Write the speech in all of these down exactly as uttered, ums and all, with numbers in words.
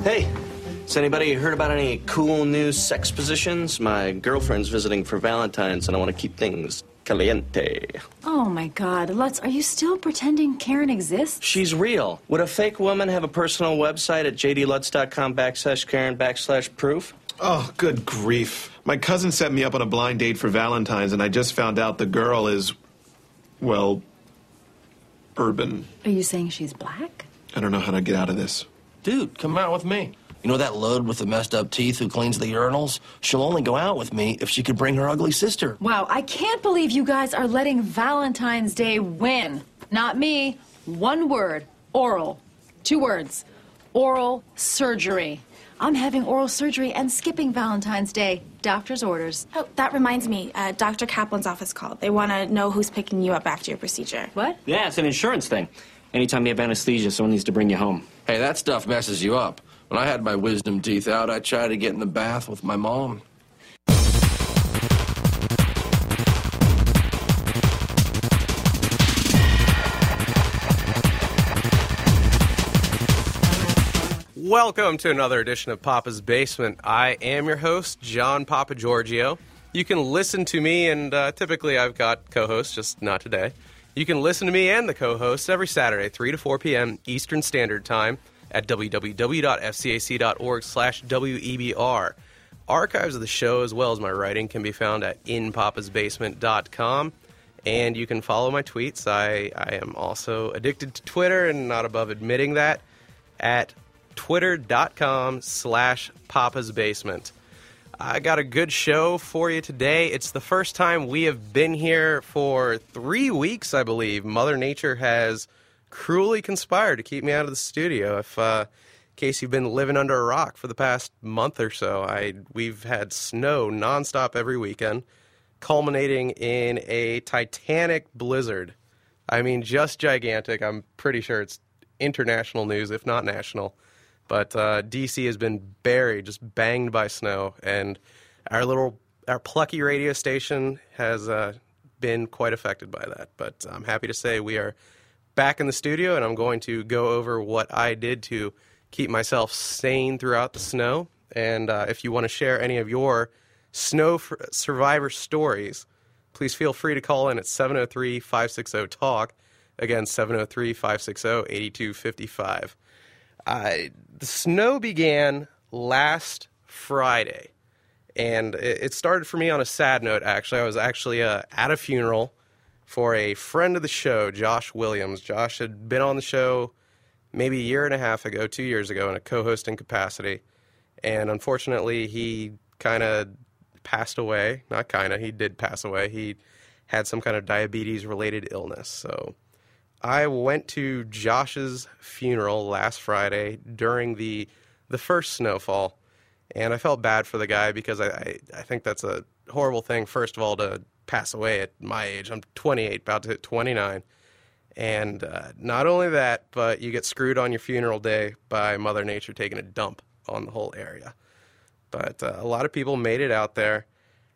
Hey, has anybody heard about any cool new sex positions? My girlfriend's visiting for Valentine's, and I want to keep things caliente. Oh, my God. Lutz, are you still pretending Karen exists? She's real. Would a fake woman have a personal website at jdlutz.com backslash Karen backslash proof? Oh, good grief. My cousin set me up on a blind date for Valentine's, and I just found out the girl is, well, urban. Are you saying she's black? I don't know how to get out of this. Dude, come out with me. You know that load with the messed up teeth who cleans the urinals? She'll only go out with me if she could bring her ugly sister. Wow, I can't believe you guys are letting Valentine's Day win. Not me. One word. Oral. Two words. Oral surgery. I'm having oral surgery and skipping Valentine's Day. Doctor's orders. Oh, that reminds me. Uh, Doctor Kaplan's office called. They want to know who's picking you up after your procedure. What? Yeah, it's an insurance thing. Anytime you have anesthesia, someone needs to bring you home. Hey, that stuff messes you up. When I had my wisdom teeth out, I tried to get in the bath with my mom. Welcome to another edition of Papa's Basement. I am your host, John Papa Giorgio. You can listen to me, and uh, typically I've got co-hosts, just not today. You can listen to me and the co-hosts every Saturday, three to four p.m. Eastern Standard Time at www.fcac.org slash WEBR. Archives of the show, as well as my writing, can be found at in papas basement dot com. And you can follow my tweets. I, I am also addicted to Twitter and not above admitting that at twitter.com slash papasbasement. I got a good show for you today. It's the first time we have been here for three weeks, I believe. Mother Nature has cruelly conspired to keep me out of the studio. If, uh, in case you've been living under a rock for the past month or so, I we've had snow nonstop every weekend, culminating in a titanic blizzard. I mean, just gigantic. I'm pretty sure it's international news, if not national. But uh, D C has been buried, just banged by snow, and our little, our plucky radio station has uh, been quite affected by that. But I'm happy to say we are back in the studio, and I'm going to go over what I did to keep myself sane throughout the snow. And uh, if you want to share any of your snow f- survivor stories, please feel free to call in at seven oh three, five six zero, talk. Again, seven oh three, five six zero, eight two five five. Uh, the snow began last Friday, and it, it started for me on a sad note, actually. I was actually uh, at a funeral for a friend of the show, Josh Williams. Josh had been on the show maybe a year and a half ago, two years ago, in a co-hosting capacity. And unfortunately, he kind of passed away. Not kind of, he did pass away. He had some kind of diabetes-related illness. So I went to Josh's funeral last Friday during the the first snowfall. And I felt bad for the guy because I, I, I think that's a horrible thing, first of all, to pass away at my age. I'm twenty-eight, about to hit twenty-nine. And uh, not only that, but you get screwed on your funeral day by Mother Nature taking a dump on the whole area. But uh, a lot of people made it out there.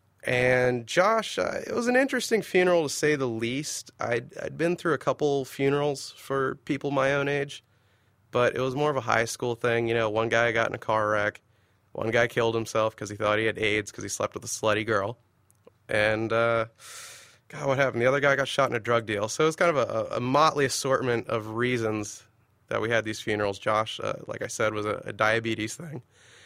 And Josh, uh, it was an interesting funeral to say the least. I'd, I'd been through a couple funerals for people my own age, but it was more of a high school thing. You know, one guy got in a car wreck. One guy killed himself because he thought he had AIDS because he slept with a slutty girl. And, uh, God, what happened? The other guy got shot in a drug deal. So it was kind of a, a motley assortment of reasons that we had these funerals. Josh, uh, like I said, was a, a diabetes thing.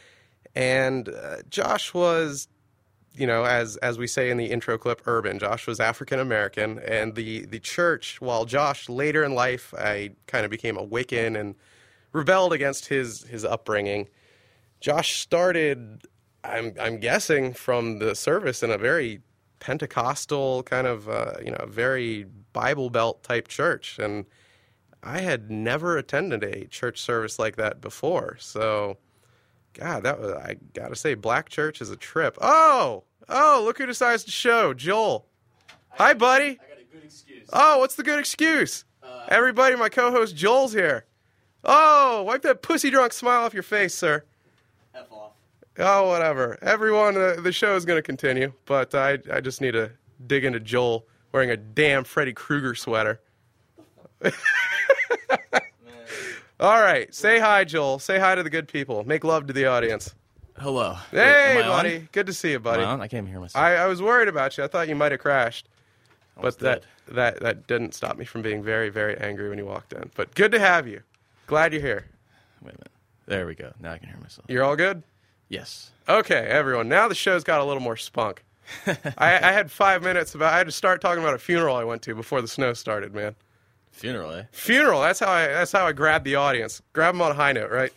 And uh, Josh was, you know, as as we say in the intro clip, urban. Josh was African-American. And the, the church, while Josh, later in life, I kind of became a Wiccan and rebelled against his, his upbringing. Josh started, I'm I'm guessing, from the service in a very Pentecostal kind of, uh, you know, very Bible Belt type church. And I had never attended a church service like that before. So, God, that was, I got to say, Black Church is a trip. Oh, oh, look who decides to show, Joel. I, Hi, buddy. I got a good excuse. Oh, what's the good excuse? Uh, Everybody, my co-host Joel's here. Oh, wipe that pussy drunk smile off your face, sir. F off. Oh, whatever. Everyone, uh, the show is going to continue, but I I just need to dig into Joel wearing a damn Freddy Krueger sweater. All right. Say hi, Joel. Say hi to the good people. Make love to the audience. Hello. Hey, Wait, am I buddy. on? Good to see you, buddy. Am I on? I can't even hear myself. I, I was worried about you. I thought you might have crashed. Almost But that, did. that, that didn't stop me from being very, very angry when you walked in. But good to have you. Glad you're here. Wait a minute. There we go. Now I can hear myself. You're all good? Yes. Okay, everyone. Now the show's got a little more spunk. I, I had five minutes about. I had to start talking about a funeral I went to before the snow started, man. Funeral, eh? Funeral. That's how I. That's how I grabbed the audience. Grab them on a high note, right?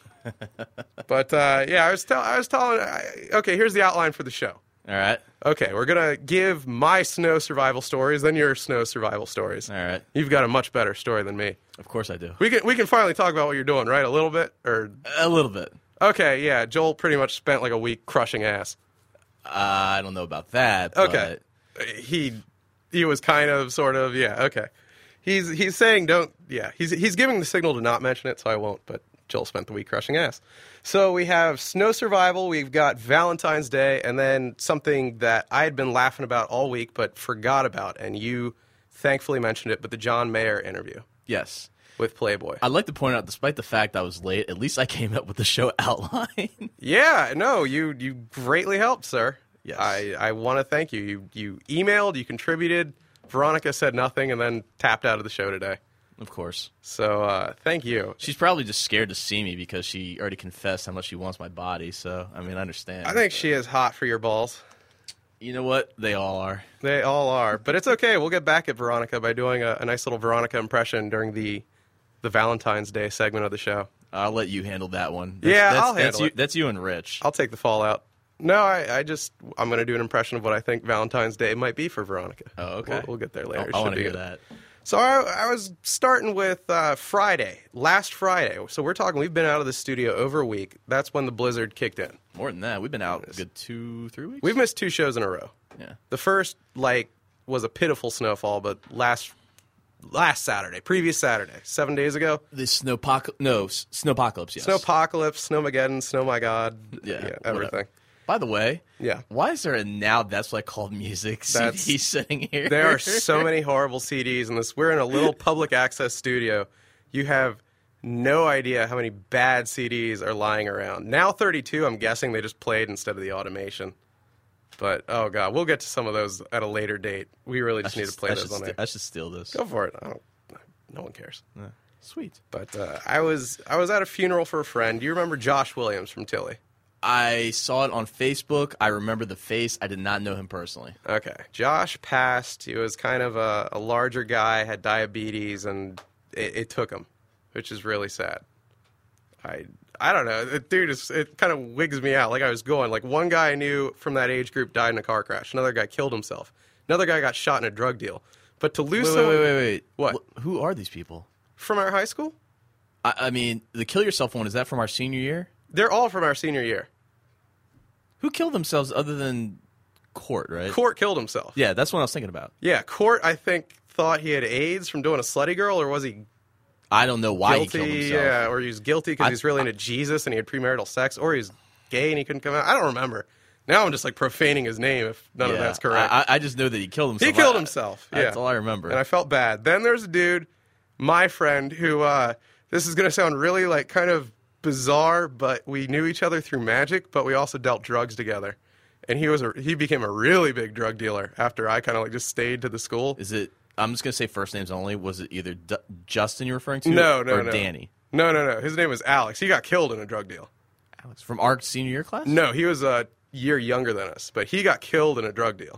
But uh, yeah, I was tell. I was telling. I, okay, here's the outline for the show. All right. Okay, we're gonna give my snow survival stories, then your snow survival stories. All right. You've got a much better story than me. Of course I do. We can we can finally talk about what you're doing, right? A little bit, or A little bit. okay, yeah. Joel pretty much spent like a week crushing ass. Uh, I don't know about that. Okay. But He he was kind of sort of yeah, okay. He's he's saying don't yeah, he's he's giving the signal to not mention it, so I won't, but Joel spent the week crushing ass. So we have snow survival, we've got Valentine's Day, and then something that I had been laughing about all week but forgot about, and you thankfully mentioned it, but the John Mayer interview yes. with Playboy. I'd like to point out, despite the fact I was late, at least I came up with the show outline. Yeah, no, you you greatly helped, sir. Yes. I, I want to thank you. You you emailed, you contributed. Veronica said nothing and then tapped out of the show today. Of course. So uh, thank you. She's probably just scared to see me because she already confessed how much she wants my body. So, I mean, I understand. I think she is hot for your balls. You know what? They all are. They all are. But it's okay. We'll get back at Veronica by doing a, a nice little Veronica impression during the the Valentine's Day segment of the show. I'll let you handle that one. Yeah, that's, I'll that's handle you, it. That's you and Rich. I'll take the fallout. No, I, I just, I'm going to do an impression of what I think Valentine's Day might be for Veronica. Oh, okay. We'll, we'll get there later. I, It I should want to be hear good. that. So I, I was starting with uh, Friday, last Friday. So we're talking, we've been out of the studio over a week. That's when the blizzard kicked in. More than that. We've been out a good two, three weeks. We've missed two shows in a row. Yeah. The first, like, was a pitiful snowfall, but last last Saturday, previous Saturday, seven days ago, The snowpocalypse. No, s- snowpocalypse, yes. Snowpocalypse, Snowmageddon, Snow My God, Yeah, everything. whatever. By the way, Yeah. why is there a Now That's What I Called Music That's- C D sitting here? There are so many horrible C Ds in this. We're in a little public access studio. You have no idea how many bad C Ds are lying around. Now thirty-two, I'm guessing they just played instead of the automation. But, oh, God, we'll get to some of those at a later date. We really I just should, need to play I those should on sti- there. I should steal this. Go for it. I don't, no one cares. Yeah. Sweet. But uh, I was I was at a funeral for a friend. Do you remember Josh Williams from Tilly? I saw it on Facebook. I remember the face. I did not know him personally. Okay. Josh passed. He was kind of a, a larger guy, had diabetes, and it, it took him, which is really sad. I I don't know. It, dude, it's, it kind of wigs me out. Like I was going. Like one guy I knew from that age group died in a car crash. Another guy killed himself. Another guy got shot in a drug deal. But to lose Wait, wait, someone wait, wait, wait. What? Wh- Who are these people? from our high school, I, I mean, the Kill Yourself one, is that from our senior year? they're all from our senior year. Who killed themselves other than Court, right? Court killed himself. Yeah, that's what I was thinking about. Yeah, Court, I think, thought he had AIDS from doing a slutty girl, or was he I don't know why guilty? he killed himself. Yeah, or he was guilty because I- he's really into Jesus and he had premarital sex, or he's gay and he couldn't come out. I don't remember. Now I'm just like profaning his name if none of Yeah, that's correct. I, I just know that he killed himself. he killed I- himself. Yeah. That's all I remember. And I felt bad. Then there's a dude, my friend, who, uh, this is going to sound really like kind of bizarre, but we knew each other through magic, but we also dealt drugs together. And he was a, he became a really big drug dealer after I kind of like just stayed to the school. Is it? I'm just gonna say first names only. Was it either D- Justin you're referring to? No, no, or no. Danny? No, no, no. His name was Alex. He got killed in a drug deal. Alex from our senior year class? No, he was a year younger than us, but he got killed in a drug deal.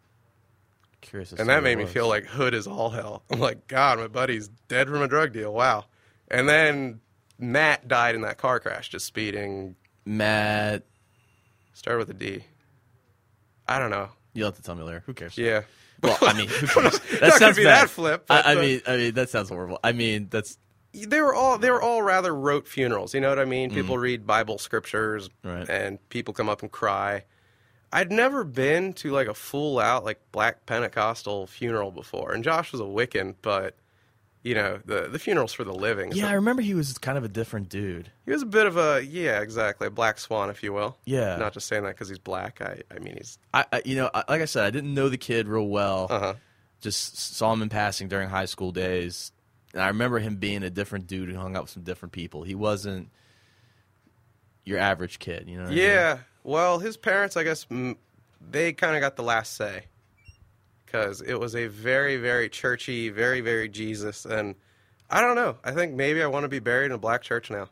Curious. as And to that who made it me was. feel like hood is all hell. I'm like, God, my buddy's dead from a drug deal. Wow. And then Matt died in that car crash, just speeding. Matt. Started with a D. I don't know. You'll have to tell me later. Who cares? Yeah. Well, I mean, who cares? That Not gonna sounds be bad. that flip, but, I, I uh, mean, I mean, that sounds horrible. I mean, that's They were all they were all rather rote funerals. You know what I mean? People read Bible scriptures, Right. and people come up and cry. I'd never been to like a full out like Black Pentecostal funeral before, and Josh was a Wiccan, but you know the the funerals for the living. yeah. So I remember he was kind of a different dude. he was a bit of a yeah, exactly a black swan, if you will. Yeah. Not just saying that because he's black. I I mean he's I, I you know, I, like I said, I didn't know the kid real well. uh huh. Just saw him in passing during high school days. And I remember him being a different dude who hung out with some different people. He wasn't your average kid, you know what Yeah. I mean? Well, his parents, I guess, m- they kind of got the last say. Because it was a very, very churchy, very, very Jesus. And I don't know. I think maybe I want to be buried in a black church now.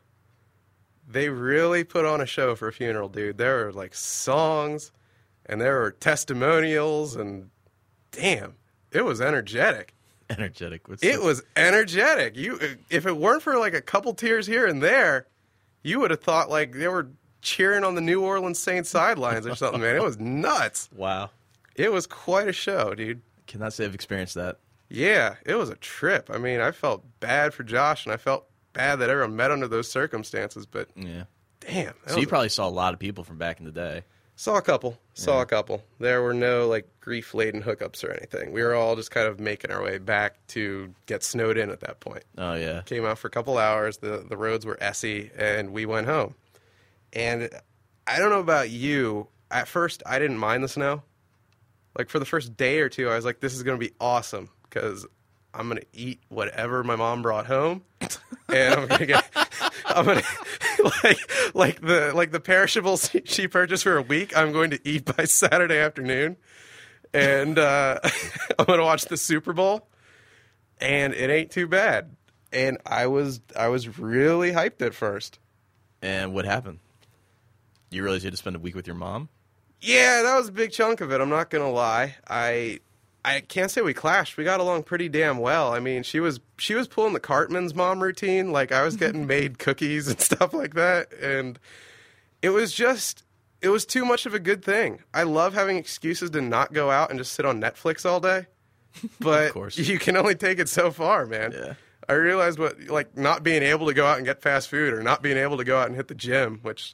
They really put on a show for a funeral, dude. There were, like, songs, and there were testimonials, and damn, it was energetic. Energetic. What's It the- was energetic. You, if it weren't for, like, a couple tears here and there, you would have thought, like, they were cheering on the New Orleans Saints sidelines or something, man. It was nuts. Wow. It was quite a show, dude. Cannot say I've experienced that. Yeah, it was a trip. I mean, I felt bad for Josh, and I felt bad that everyone met under those circumstances, but Yeah. damn. that So was you a- probably saw a lot of people from back in the day. Saw a couple. Saw Yeah. a couple. There were no, like, grief-laden hookups or anything. We were all just kind of making our way back to get snowed in at that point. Oh, yeah. Came out for a couple hours. The, the roads were essy, and we went home. And I don't know about you. At first, I didn't mind the snow. Like, for the first day or two, I was like, this is going to be awesome because I'm going to eat whatever my mom brought home. And I'm going to get, I'm going to, like, like the, like the perishables she purchased for a week, I'm going to eat by Saturday afternoon. And uh, I'm going to watch the Super Bowl. And it ain't too bad. And I was, I was really hyped at first. And what happened? You realized you had to spend a week with your mom? Yeah, that was a big chunk of it. I'm not gonna lie. I I can't say we clashed. We got along pretty damn well. I mean, she was she was pulling the Cartman's mom routine. Like I was getting made cookies and stuff like that, and it was just it was too much of a good thing. I love having excuses to not go out and just sit on Netflix all day, but course. you can only take it so far, man. Yeah. I realized what like not being able to go out and get fast food or not being able to go out and hit the gym, which.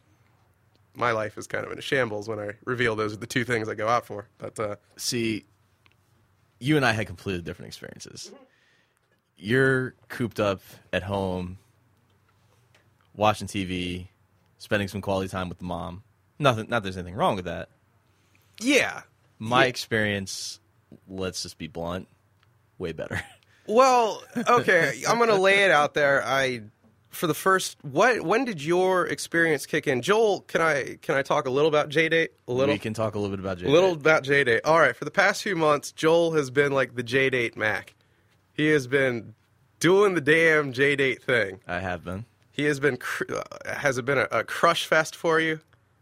My life is kind of in a shambles when I reveal those are the two things I go out for. But uh, See, you and I had completely different experiences. You're cooped up at home, watching T V, spending some quality time with the mom. Nothing, not that there's anything wrong with that. yeah, My Yeah. experience, let's just be blunt, way better. well, okay, I'm gonna lay it out there. I for the first what when did your experience kick in, Joel? Can I can I talk a little about J-Date? A little, We can talk a little bit about J. a little about J-Date. All right, for the past few months, Joel has been like the J-Date Mac. He has been doing the damn J-Date thing. I have been. He has been. Cr- uh, has it been a, a crush fest for you?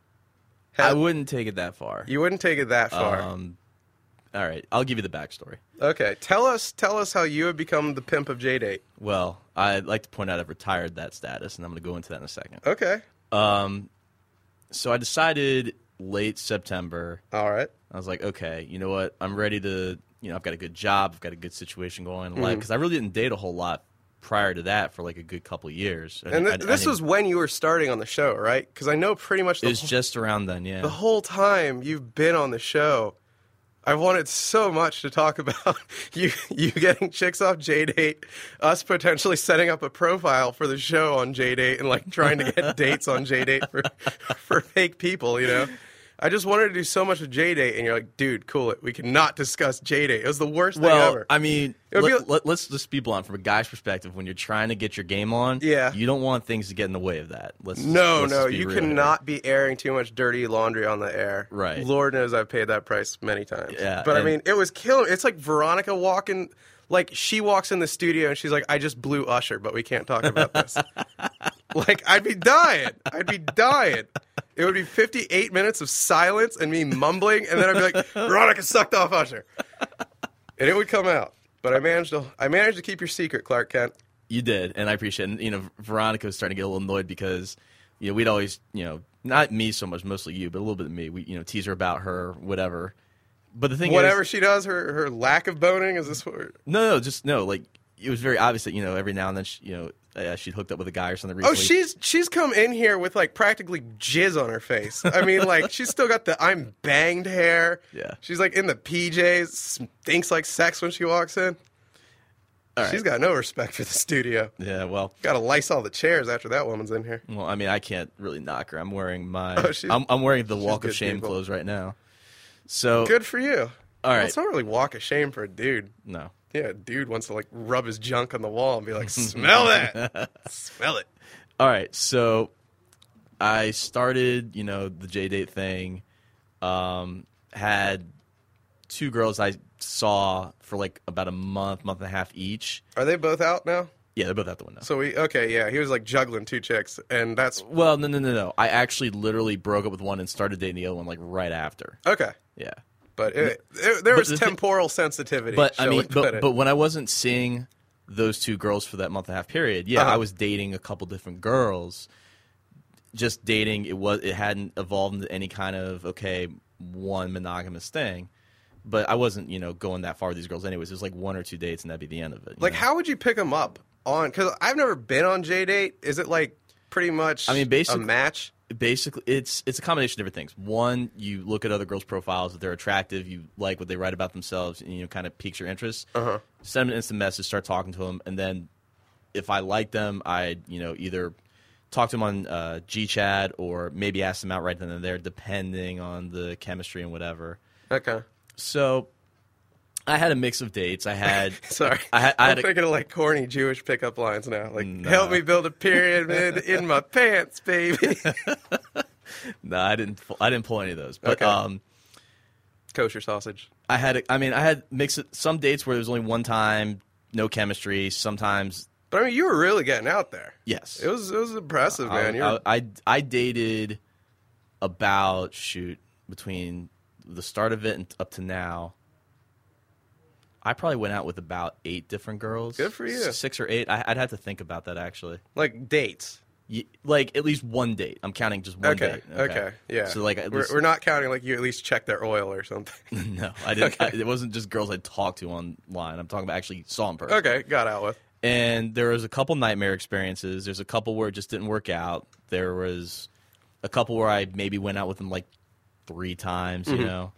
I Have- wouldn't take it that far. You wouldn't take it that far. Um, all right, I'll give you the backstory. Okay, tell us tell us how you have become the pimp of J-Date. Well, I'd like to point out I've retired that status, and I'm going to go into that in a second. Okay, Um, so I decided late September. all right. I was like, okay, you know what? I'm ready to. You know, I've got a good job. I've got a good situation going in Mm-hmm. life because I really didn't date a whole lot prior to that for like a good couple of years. And I- th- I- I this didn't- was when you were starting on the show, right? Because I know pretty much It the, was whole, just around then, yeah. the whole time you've been on the show. I wanted so much to talk about you you getting chicks off J-Date, us potentially setting up a profile for the show on J-Date and like trying to get dates on J-Date for for fake people, you know. I just wanted to do so much with J-Date, and you're like, dude, cool it. We cannot discuss J-Date. It was the worst thing Well, ever. I mean, It would let, be- let, let's just be blunt. From a guy's perspective, when you're trying to get your game on, Yeah. you don't want things to get in the way of that. Let's just- No, let's no, just be you real here. cannot be airing too much dirty laundry on the air. Right. Lord knows I've paid that price many times. Yeah, But I and- mean, it was killing. It's like Veronica walking, like she walks in the studio and she's like, I just blew Usher, but we can't talk about this. Like, I'd be dying. I'd be dying. It would be fifty-eight minutes of silence and me mumbling, and then I'd be like, Veronica sucked off Usher. And it would come out. But I managed to I managed to keep your secret, Clark Kent. You did, and I appreciate it. And, you know, Veronica was starting to get a little annoyed because, you know, we'd always, you know, not me so much, mostly you, but a little bit of me. We, you know, tease her about her, whatever. But the thing Whatever is, she does, her her lack of boning, is this what we're... no, no, just no. Like it was very obvious that you know every now and then, she, you know, uh, she'd hooked up with a guy or something. Oh, Recently. she's she's come in here with like practically jizz on her face. I mean, like she's still got the I'm banged hair. Yeah. She's like in the P Js, stinks like sex when she walks in. All right. She's got no respect for the studio. Yeah, well, Got to lice all the chairs after that woman's in here. well, I mean, I can't really knock her. I'm wearing my, Oh, she's- I'm, I'm wearing the Walk of good Shame people. clothes right now. So Good for you. All right. It's not really walk of shame for a dude. No. Yeah, a dude wants to like rub his junk on the wall and be like, smell that. Smell it. All right. So I started, you know, the J-date thing. Um, had two girls I saw for like about a month, month and a half each. Are they both out now? Yeah, they're both out the window. So we, okay, yeah, he was like juggling two chicks, and that's, Well, no, no, no, no. I actually literally broke up with one and started dating the other one like right after. okay. Yeah. But it, it, there But was the thing- temporal sensitivity. But I shall mean, we put but, it. but when I wasn't seeing those two girls for that month and a half period, yeah, Uh-huh. I was dating a couple different girls. Just dating, it was it hadn't evolved into any kind of okay one monogamous thing. But I wasn't, you know, going that far with these girls anyways. It was like one or two dates, and that'd be the end of it. you like, know? how would you pick them up on? Because I've never been on J-Date. Is it like pretty much I mean, basically- a match? Basically, it's it's a combination of different things. One, you look at other girls' profiles. If they're attractive, you like what they write about themselves, and you know, kind of piques your interest. Uh-huh. Send them an instant message, start talking to them, and then if I like them, I you know either talk to them on uh, G Chat or maybe ask them out right then and there, depending on the chemistry and whatever. Okay. So I had a mix of dates. I had Sorry. I had, I I'm had a, thinking of like corny Jewish pickup lines now. Like, No. help me build a pyramid in my pants, baby. no, I didn't I didn't pull any of those, but Okay. um. Kosher sausage. I had, a, I mean, I had mix some dates where there was only one time, no chemistry. Sometimes, But I mean, you were really getting out there. yes. It was it was impressive, man. I, You're, I, I, I dated about, shoot, between the start of it and up to now, I probably went out with about eight different girls. Good for you. S- Six or eight. I, I'd have to think about that, actually. like dates. Y- Like, at least one date. I'm counting just one Okay. date. okay. Yeah. So, like, at we're, least, we're not counting like you at least check their oil or something. no, I didn't. Okay. I, it wasn't just girls I talked to online. I'm talking about actually saw in person. okay. Got out with. And there was a couple nightmare experiences. There's a couple where it just didn't work out. There was a couple where I maybe went out with them like three times, you Mm-hmm. know.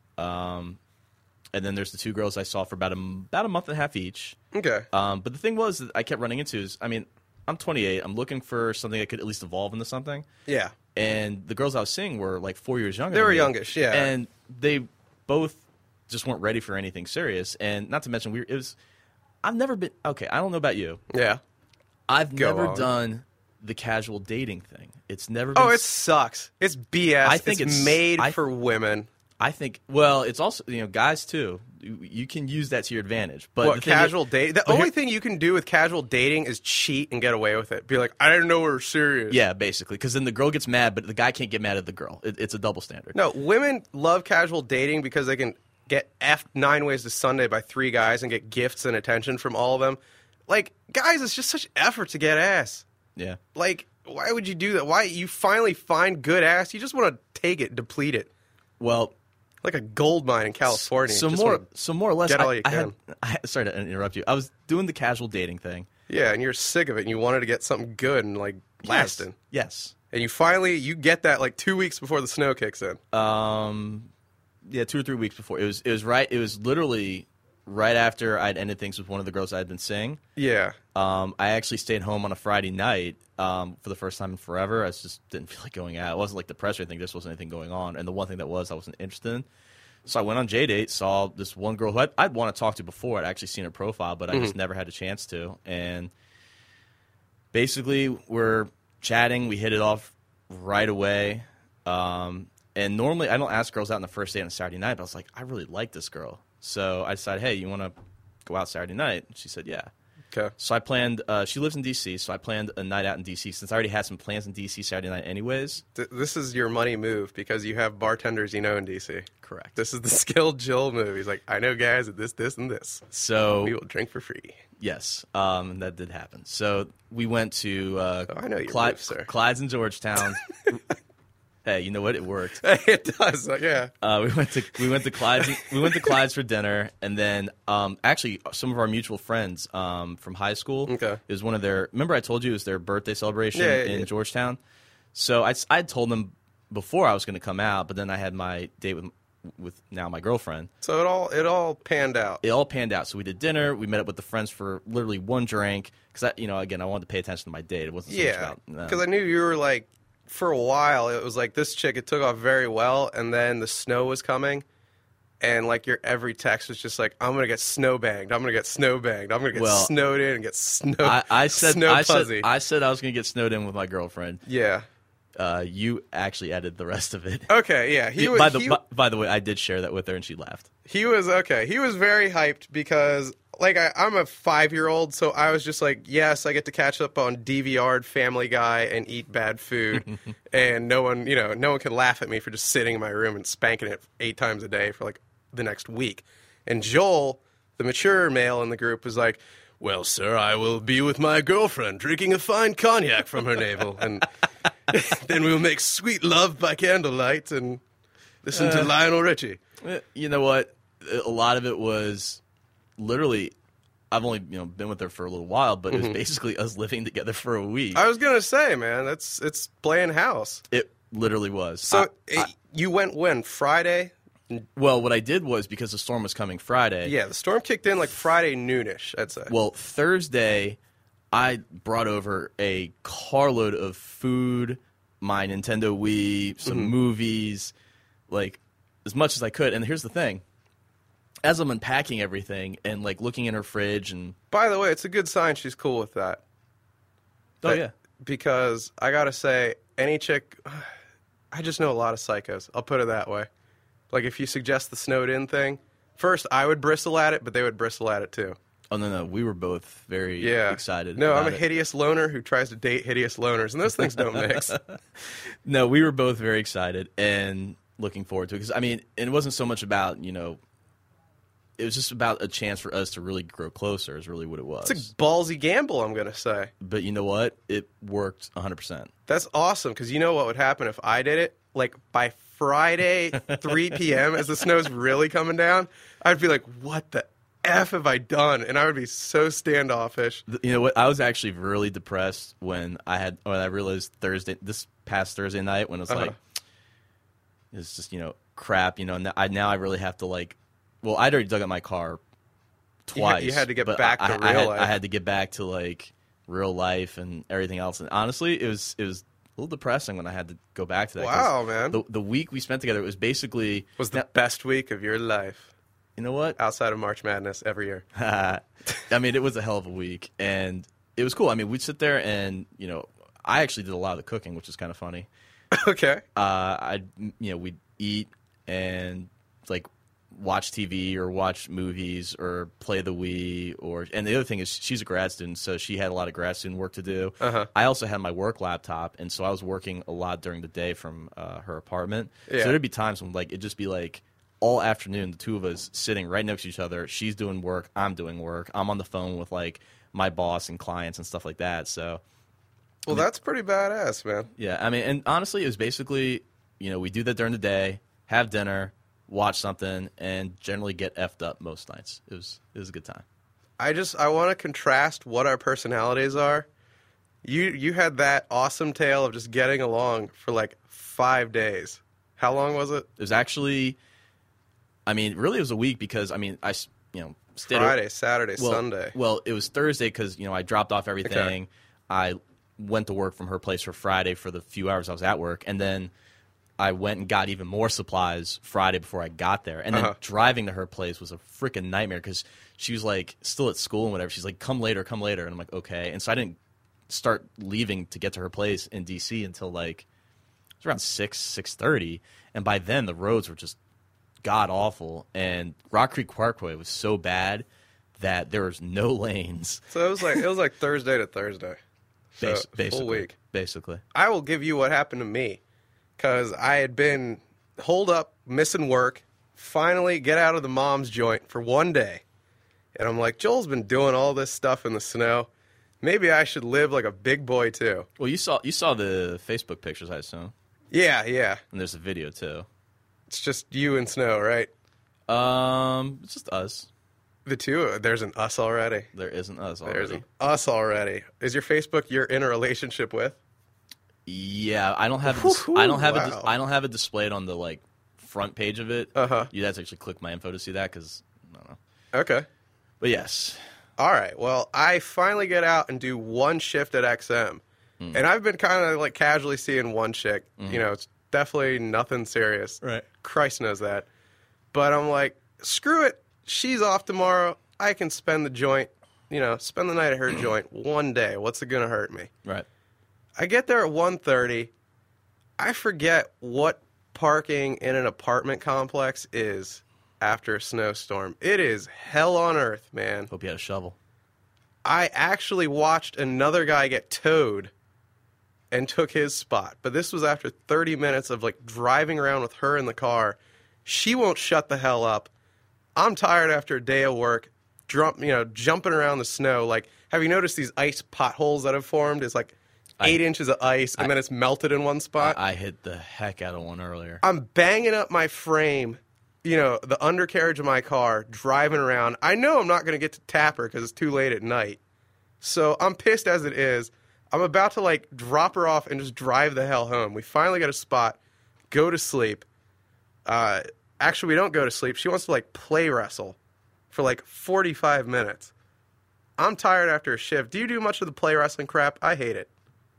Um, and then there's the two girls I saw for about a, about a month and a half each. Okay. Um, but the thing was that I kept running into is, I mean, I'm twenty-eight. I'm looking for something that could at least evolve into something. Yeah. And the girls I was seeing were like four years younger They than were me. youngish, yeah. And they both just weren't ready for anything serious. And not to mention, we were, it was, I've never been, okay, I don't know about you. Yeah. I've Go never on. done the casual dating thing. It's never been. Oh, it sucks. It's B S. I think it's, it's- made I- for women. I think. Well, it's also, you know, guys too. You, you can use that to your advantage. But What the thing is- casual date? The but only here- thing you can do with casual dating is cheat and get away with it. Be like, I didn't know we were serious. Yeah, basically, because then the girl gets mad, but the guy can't get mad at the girl. It, it's a double standard. No, women love casual dating because they can get F nine ways to Sunday by three guys and get gifts and attention from all of them. Like, guys, it's just such effort to get ass. Yeah. Like, why would you do that? Why you finally find good ass? You just want to take it, deplete it, Well, like a gold mine in California. so Just more, wanna- so more or less, get all I, you I had, can. I had- sorry to interrupt you. I was doing the casual dating thing. yeah, and you're sick of it, and you wanted to get something good and like lasting. Yes. And you finally you get that like two weeks before the snow kicks in. yes. Um, yeah, two or three weeks before. It was. It was right. It was literally right after I'd ended things with one of the girls I'd been seeing. Yeah. Um, I actually stayed home on a Friday night um, for the first time in forever. I just didn't feel like going out. It wasn't like depression or anything. There just wasn't anything going on. And the one thing that was, I wasn't interested in. So I went on J-Date, saw this one girl who I'd, I'd want to talk to before. I'd actually seen her profile, but I just never had a chance to. And basically, we're chatting. We hit it off right away. Um, and normally, I don't ask girls out on the first date on a Saturday night, but I was like, I really like this girl. So I decided, hey, you want to go out Saturday night? She said, yeah. Okay. So I planned, uh, she lives in D C, so I planned a night out in D C since I already had some plans in D C Saturday night anyways. Th- this is your money move because you have bartenders you know in D C. Correct. This is the skilled Jill move. He's like, I know guys at this, this, and this. So, We will drink for free. yes, um, that did happen. So we went to uh, Oh, I know your Clyde, move, sir. Clyde's in Georgetown. Hey, you know what? It worked. It does. Like, yeah. Uh, we went to we went to Clyde's we went to Clyde's for dinner, and then um, actually some of our mutual friends um, from high school. Okay. It was one of their. Remember, I told you it was their birthday celebration Yeah, yeah, in yeah. Georgetown. So I I had told them before I was going to come out, but then I had my date with with now my girlfriend. So it all it all panned out. It all panned out. So we did dinner. We met up with the friends for literally one drink because I, you know, again, I wanted to pay attention to my date. It wasn't so much Yeah. about them. Because I knew you were like, for a while, it was like this chick, it took off very well, and then the snow was coming. and like your every text was just like, I'm gonna get snow banged, I'm gonna get snow banged, I'm gonna get Well, snowed in and get snow. I, I said snow I puzzy. said I said I was going to get snowed in with my girlfriend. Yeah. Uh, you actually edited the rest of it. Okay. Yeah. He was. by the he, by, by the way, I did share that with her, and she laughed. he was okay. He was very hyped because, like, I, I'm a five-year-old, so I was just like, yes, I get to catch up on D V R'd Family Guy and eat bad food, and no one, you know, no one can laugh at me for just sitting in my room and spanking it eight times a day for like the next week. And Joel, the mature male in the group, was like, well, sir, I will be with my girlfriend drinking a fine cognac from her navel, and then we'll make sweet love by candlelight and listen to Uh, Lionel Richie. Eh, You know what? A lot of it was literally. I've only you know been with her for a little while, but it was basically us living together for a week. I was gonna say, man, that's it's playing house. It literally was. So I- it, I- you went when Friday? well, what I did was because the storm was coming Friday. Yeah, the storm kicked in like Friday noonish. I'd say. Well, Thursday, I brought over a carload of food, my Nintendo Wii, some Mm-hmm. movies, like as much as I could. And here's the thing: as I'm unpacking everything and like looking in her fridge, and By the way, it's a good sign she's cool with that. oh That- yeah, Because I gotta say, any chick, I just know a lot of psychos. I'll put it that way. Like if you suggest the snowed in thing, first I would bristle at it, but they would bristle at it too. oh no, no, we were both very Yeah, excited. No, I'm about a it. hideous loner who tries to date hideous loners, and those things don't mix. No, we were both very excited and looking forward to it because I mean, it wasn't so much about you know. It was just about a chance for us to really grow closer. Is really what it was. It's a ballsy gamble, I'm gonna say. But you know what? It worked one hundred percent. That's awesome, because you know what would happen if I did it? Like, by Friday, three p.m., as the snow's really coming down, I'd be like, what the F have I done? And I would be so standoffish. You know what? I was actually really depressed when I had when I realized Thursday, this past Thursday night, when it was Uh-huh. like, it's just, you know, crap, you know, and I, now I really have to, like, well, I'd already dug up my car You had- twice. you had to get but back I, to I, real I had, life. I had to get back to, like, real life and everything else. And honestly, it was, it was a little depressing when I had to go back to that. 'cause Wow, man. The, the week we spent together, it was basically, Was the best week of your life, you know what? outside of March Madness, every year. I mean, it was a hell of a week, and it was cool. I mean, we'd sit there, and you know, I actually did a lot of the cooking, which is kind of funny. Okay. Uh, I, you know, we'd eat and like watch T V or watch movies or play the Wii, or and the other thing is she's a grad student, so she had a lot of grad student work to do. Uh-huh. I also had my work laptop, and so I was working a lot during the day from uh, her apartment. Yeah. So there'd be times when like it'd just be like all afternoon, the two of us sitting right next to each other. She's doing work, I'm doing work. I'm on the phone with like my boss and clients and stuff like that. So Well, that's pretty badass, man. yeah, I mean, and honestly, it was basically, you know, we do that during the day, have dinner, watch something, and generally get effed up most nights. It was it was a good time. I just I want to contrast what our personalities are. You you had that awesome tale of just getting along for like five days. How long was it? It was actually, I mean, really, it was a week because I mean, I s- you know stayed Friday, Saturday, well, Sunday. Well, it was Thursday because you know I dropped off everything. Okay. I went to work from her place for Friday for the few hours I was at work, and then I went and got even more supplies Friday before I got there. And then Uh-huh. driving to her place was a freaking nightmare because she was like still at school and whatever. She's like, "Come later, come later," and I'm like, "Okay." And so I didn't start leaving to get to her place in D C until like it was around six six thirty, and by then the roads were just god awful, and Rock Creek Parkway was so bad that there was no lanes. So it was like it was like Thursday to Thursday. So, Bas- basically, full week. Basically, I will give you what happened to me, because I had been holed up, missing work, finally get out of the mom's joint for one day. And I'm like, Joel's been doing all this stuff in the snow. Maybe I should live like a big boy too. well, you saw you saw the Facebook pictures, I assume, Yeah, yeah. and there's a video too. It's just you and snow, right? Um, it's just us. The two, there's an us already. There isn't us already. There's an us already. Is your Facebook you're in a relationship with? Yeah, I don't have. It dis- I don't have it. dis- Wow. I don't have it displayed on the like front page of it. Uh-huh. You'd have to actually click my info to see that because I don't know. Okay. But yes, All right. Well, I finally get out and do one shift at X M. Hmm. And I've been kind of like casually seeing one chick. You know, it's definitely nothing serious. Right. Christ knows that. But I'm like, screw it. She's off tomorrow. I can spend the joint, you know, spend the night at her joint one day. What's it going to hurt me? Right. I get there at one thirty. I forget what parking in an apartment complex is after a snowstorm. It is hell on earth, man. Hope you had a shovel. I actually watched another guy get towed and took his spot. But this was after thirty minutes of, like, driving around with her in the car. She won't shut the hell up. I'm tired after a day of work, jump, you know, jumping around the snow. Like, have you noticed these ice potholes that have formed? It's like eight I, inches of ice, and I, then it's melted in one spot. I, I hit the heck out of one earlier. I'm banging up my frame, you know, the undercarriage of my car, driving around. I know I'm not going to get to Tapper because it's too late at night. So I'm pissed as it is. I'm about to, like, drop her off and just drive the hell home. We finally get a spot, go to sleep. Uh, actually, we don't go to sleep. She wants to, like, play wrestle for, like, forty-five minutes. I'm tired after a shift. Do you do much of the play wrestling crap? I hate it.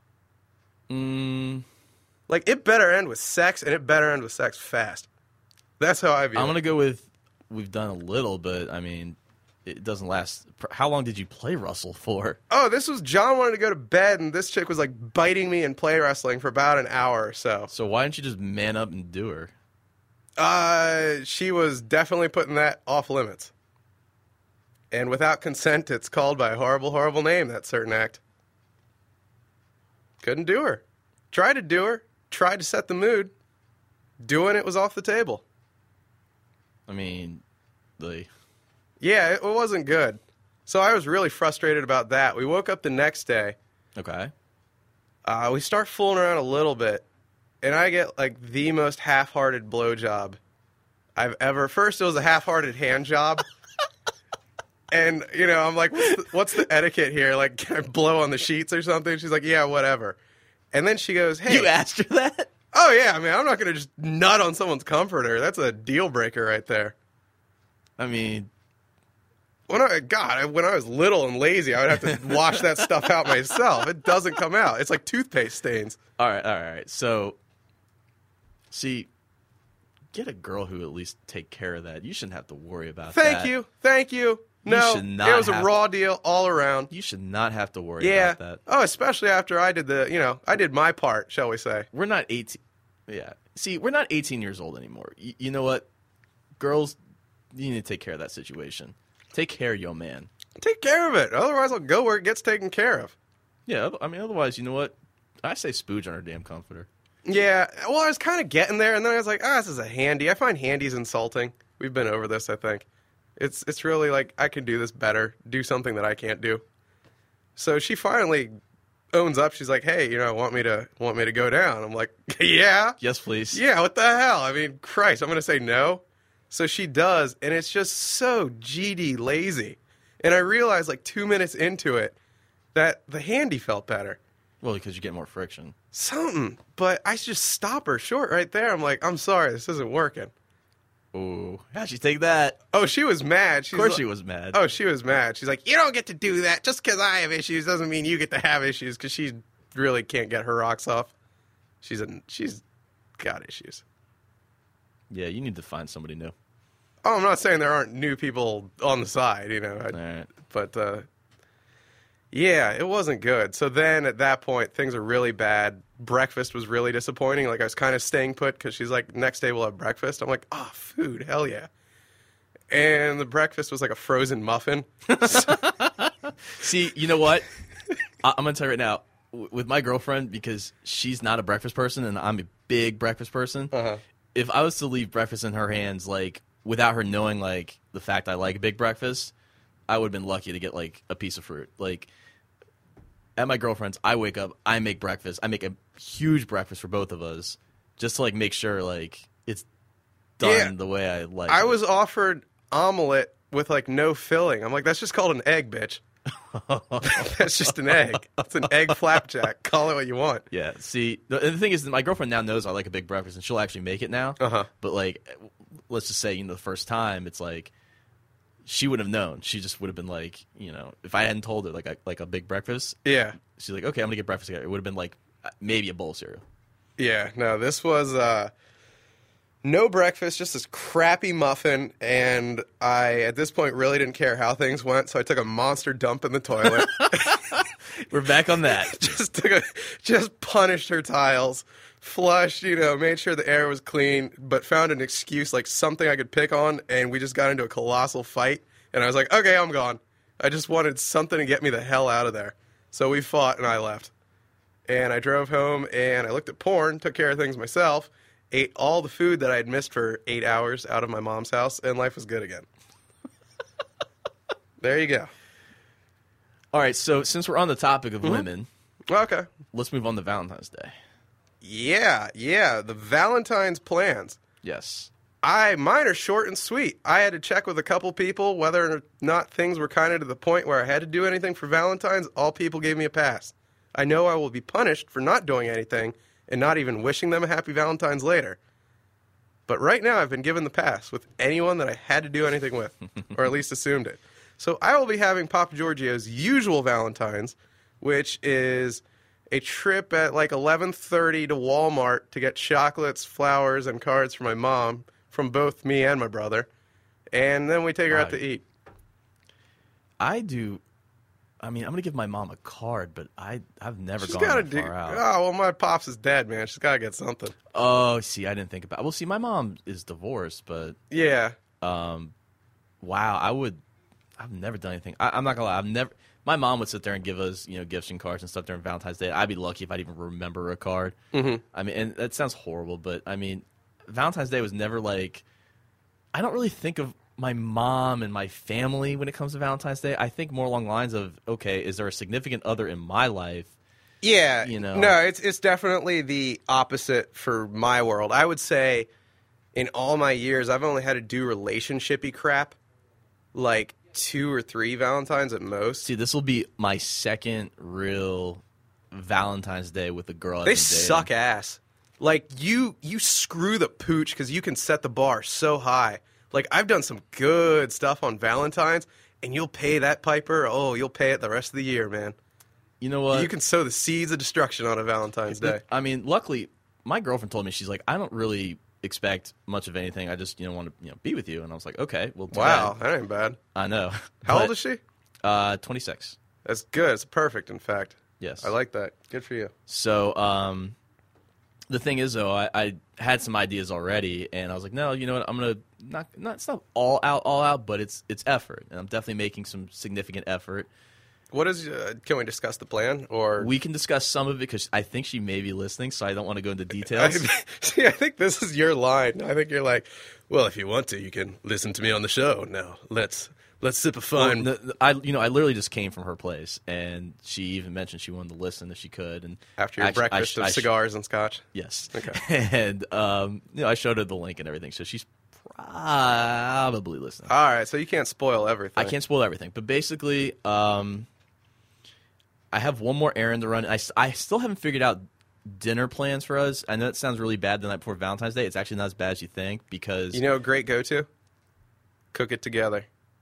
Mm. Like, it better end with sex, and it better end with sex fast. That's how I view it. I'm going to go with, we've done a little, but, I mean, it doesn't last. How long did you play wrestle for? Oh, this was, John wanted to go to bed, and this chick was, like, biting me and play wrestling for about an hour or so. So why didn't you just man up and do her? Uh, she was definitely putting that off limits. And without consent, it's called by a horrible, horrible name, that certain act. Couldn't do her. Tried to do her. Tried to set the mood. Doing it was off the table. I mean, the... Yeah, it wasn't good. So I was really frustrated about that. We woke up the next day. Okay. Uh, we start fooling around a little bit. And I get, like, the most half-hearted blowjob I've ever... First, it was a half-hearted hand job. And, you know, I'm like, what's the, what's the etiquette here? Like, can I blow on the sheets or something? She's like, yeah, whatever. And then she goes, hey... You asked her that? Oh, yeah, I mean, I'm not going to just nut on someone's comforter. That's a deal breaker right there. I mean... When I, God, when I was little and lazy, I would have to wash that stuff out myself. It doesn't come out. It's like toothpaste stains. All right, all right, all right. So, see, get a girl who at least take care of that. You shouldn't have to worry about Thank that. Thank you. Thank you. No, you should not it was a have raw to, deal all around. You should not have to worry yeah. about that. Oh, especially after I did the, you know, I did my part, shall we say. We're not eighteen. Yeah. See, we're not eighteen years old anymore. You, you know what? Girls, you need to take care of that situation. Take care of your man. Take care of it. Otherwise, I'll go where it gets taken care of. Yeah, I mean, otherwise, you know what? I say spooge on her damn comforter. Yeah, well, I was kind of getting there, and then I was like, ah, oh, this is a handy. I find handies insulting. We've been over this, I think. It's it's really like, I can do this better, do something that I can't do. So she finally owns up. She's like, hey, you know, want me to want me to go down? I'm like, yeah. Yes, please. Yeah, what the hell? I mean, Christ, I'm going to say no. So she does, and it's just so G D lazy. And I realized, like, two minutes into it, that the handy felt better. Well, because you get more friction. Something. But I just stop her short right there. I'm like, I'm sorry, this isn't working. Ooh. How'd she take that? Oh, she was mad. She's of course like, she was mad. Oh, she was mad. She's like, you don't get to do that. Just because I have issues doesn't mean you get to have issues, because she really can't get her rocks off. She's a, she's got issues. Yeah, you need to find somebody new. Oh, I'm not saying there aren't new people on the side, you know. I, right. But, uh, yeah, it wasn't good. So then at that point, things are really bad. Breakfast was really disappointing. Like, I was kind of staying put because she's like, next day we'll have breakfast. I'm like, oh, food, hell yeah. And the breakfast was like a frozen muffin. See, you know what? I- I'm going to tell you right now, w- with my girlfriend, because she's not a breakfast person and I'm a big breakfast person, uh-huh. if I was to leave breakfast in her hands, like, without her knowing, like, the fact I like a big breakfast, I would have been lucky to get, like, a piece of fruit. Like, at my girlfriend's, I wake up, I make breakfast. I make a huge breakfast for both of us just to, like, make sure, like, it's done yeah. the way I like I it. was offered omelet with, like, no filling. I'm like, that's just called an egg, bitch. That's just an egg. It's an egg flapjack. Call it what you want. Yeah, see, the, and the thing is, that my girlfriend now knows I like a big breakfast, and she'll actually make it now. Uh-huh. But, like, let's just say, you know, the first time, it's like, she would have known. She just would have been like, you know, if I hadn't told her, like, a, like a big breakfast. Yeah. She's like, okay, I'm going to get breakfast together. It would have been, like, maybe a bowl of cereal. Yeah, no, this was uh, no breakfast, just this crappy muffin, and I, at this point, really didn't care how things went, so I took a monster dump in the toilet. We're back on that. just took a, just punished her tiles, flushed, you know, made sure the air was clean, but found an excuse, like something I could pick on, and we just got into a colossal fight, and I was like, okay, I'm gone. I just wanted something to get me the hell out of there. So we fought, and I left. And I drove home, and I looked at porn, took care of things myself, ate all the food that I had missed for eight hours out of my mom's house, and life was good again. There you go. All right, so since we're on the topic of Mm-hmm. women, Okay. let's move on to Valentine's Day. Yeah, yeah, the Valentine's plans. Yes. I mine are short and sweet. I had to check with a couple people whether or not things were kind of to the point where I had to do anything for Valentine's. All people gave me a pass. I know I will be punished for not doing anything and not even wishing them a happy Valentine's later. But right now I've been given the pass with anyone that I had to do anything with, or at least assumed it. So I will be having Papa Giorgio's usual Valentine's, which is a trip at like eleven thirty to Walmart to get chocolates, flowers, and cards for my mom from both me and my brother. And then we take her out to eat. I do. I mean, I'm going to give my mom a card, but I, I've never She's gone gotta that do. far out. Oh, well, my pops is dead, man. She's got to get something. Oh, see, I didn't think about it. Well, see, my mom is divorced, but Yeah. um, wow, I would. I've never done anything. I, I'm not gonna lie. I've never. My mom would sit there and give us, you know, gifts and cards and stuff during Valentine's Day. I'd be lucky if I'd even remember a card. Mm-hmm. I mean, and that sounds horrible, but I mean, Valentine's Day was never like. I don't really think of my mom and my family when it comes to Valentine's Day. I think more along the lines of, okay, is there a significant other in my life? Yeah, You know. no, it's it's definitely the opposite for my world. I would say, in all my years, I've only had to do relationship-y crap, like two or three Valentines at most. See, this will be my second real Valentine's Day with a girl. I've They been dating. suck ass. Like you, you screw the pooch because you can set the bar so high. Like I've done some good stuff on Valentine's, and you'll pay that piper. Oh, you'll pay it the rest of the year, man. You know what? You can sow the seeds of destruction on a Valentine's Day. I mean, luckily, my girlfriend told me, she's like, I don't really expect much of anything. I just, you know, want to, you know, be with you. And I was like, okay, well, too Wow, bad. that ain't bad. I know. How But, old is she? Uh, twenty-six. That's good. It's perfect, in fact. Yes. I like that. Good for you. So, um, the thing is, though, I, I had some ideas already, and I was like, no, you know what? I'm gonna not, not, it's not all out, all out, but it's, it's effort, and I'm definitely making some significant effort. What is? Uh, can we discuss the plan, or We can discuss some of it because I think she may be listening, so I don't want to go into I, details. see, I think this is your line. I think you're like, well, if you want to, you can listen to me on the show. Now, let's let's sip a fine. Well, the- the- I, you know, I literally just came from her place, and she even mentioned she wanted to listen if she could. And After your actually, I breakfast sh- of I sh- cigars and scotch. yes. Okay. And um, you know, I showed her the link and everything, so she's probably listening. All right, so you can't spoil everything. I can't spoil everything, but basically, um, I have one more errand to run. I, s- I still haven't figured out dinner plans for us. I know it sounds really bad the night before Valentine's Day. It's actually not as bad as you think because You know, a great go-to. Cook it together.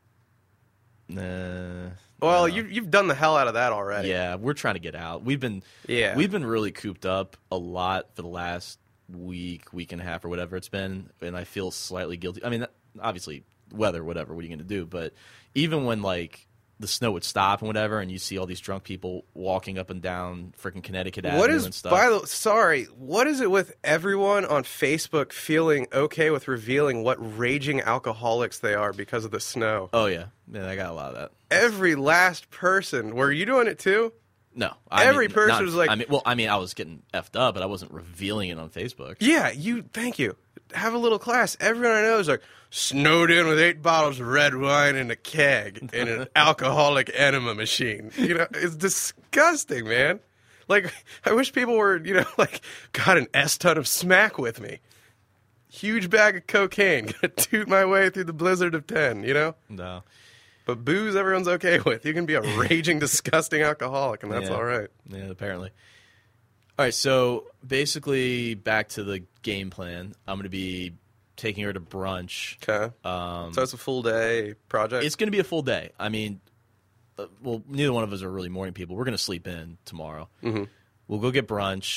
Nah, Well, no. you you've done the hell out of that already. yeah, we're trying to get out. We've been Yeah. we've been really cooped up a lot for the last week, week and a half, or whatever it's been, and I feel slightly guilty. I mean, obviously, weather, whatever. What are you going to do? But even when like the snow would stop and whatever, and you see all these drunk people walking up and down freaking Connecticut What Avenue is? and stuff. By the sorry, what is it with everyone on Facebook feeling okay with revealing what raging alcoholics they are because of the snow? oh yeah, yeah, I got a lot of that. Every last person. Were you doing it too? No, I Every mean, person not- was like- I mean, well, I mean, I was getting effed up, but I wasn't revealing it on Facebook. Yeah, you. Thank you. Have a little class. Everyone I know is like snowed in with eight bottles of red wine and a keg and an alcoholic enema machine. You know, it's disgusting, man. Like, I wish people were, you know, like, got an S ton of smack with me. Huge bag of cocaine. Gonna toot my way through the blizzard of ten, you know? No. But booze, everyone's okay with. You can be a raging, disgusting alcoholic, and that's Yeah. all right. Yeah, apparently. All right, so basically, back to the game plan. I'm going to be taking her to brunch. Okay. Um, So it's a full day project? it's going to be a full day. I mean, uh, well, neither one of us are really morning people. We're going to sleep in tomorrow. Mhm. We'll go get brunch.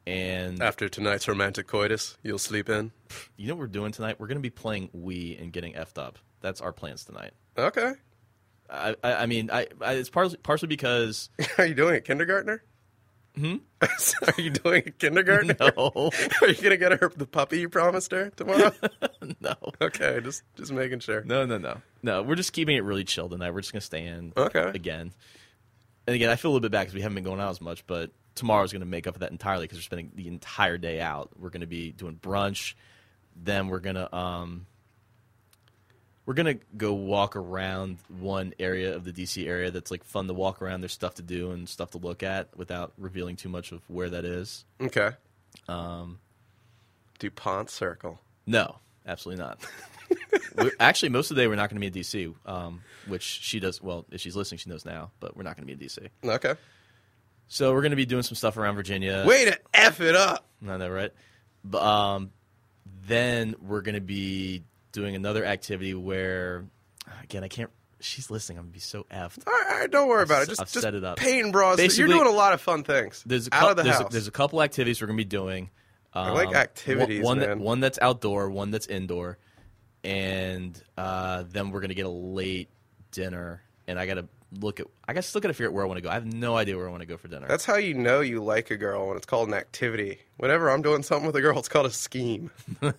And after tonight's romantic coitus, you'll sleep in? You know what we're doing tonight? We're going to be playing Wii and getting effed up. That's our plans tonight. Okay. I, I, I mean, I, I it's partially, partially because... Are you doing a kindergartner? Hmm? Are you doing a kindergartner? No. Are you going to get her the puppy you promised her tomorrow? No. Okay, just just making sure. No, no, no. No, we're just keeping it really chill tonight. We're just going to stay in okay. again. And again, I feel a little bit bad because we haven't been going out as much, but tomorrow's going to make up for that entirely because we're spending the entire day out. We're going to be doing brunch. Then we're going to... um. We're going to go walk around one area of the D C area that's, like, fun to walk around. There's stuff to do and stuff to look at without revealing too much of where that is. Okay. Um, DuPont Circle. No, absolutely not. we're, actually, most of the day we're not going to be in D C, um, which she does. Well, if she's listening, she knows now, but we're not going to be in D C. Okay. So we're going to be doing some stuff around Virginia. Way to F it up! I know, right? But, um, then we're going to be... doing another activity where, again, I can't. She's listening. I'm gonna be so effed. All right, all right, don't worry about it. Just, I've just set it up. Pain bras. Basically, you're doing a lot of fun things. There's a out cou- of the there's house. A, there's a couple activities we're gonna be doing. Um, I like activities, one, one man. That, one that's outdoor, one that's indoor, and uh, then we're gonna get a late dinner. And I gotta look at. I guess look at a figure out where I want to go. I have no idea where I want to go for dinner. That's how you know you like a girl, when it's called an activity. Whenever I'm doing something with a girl, it's called a scheme.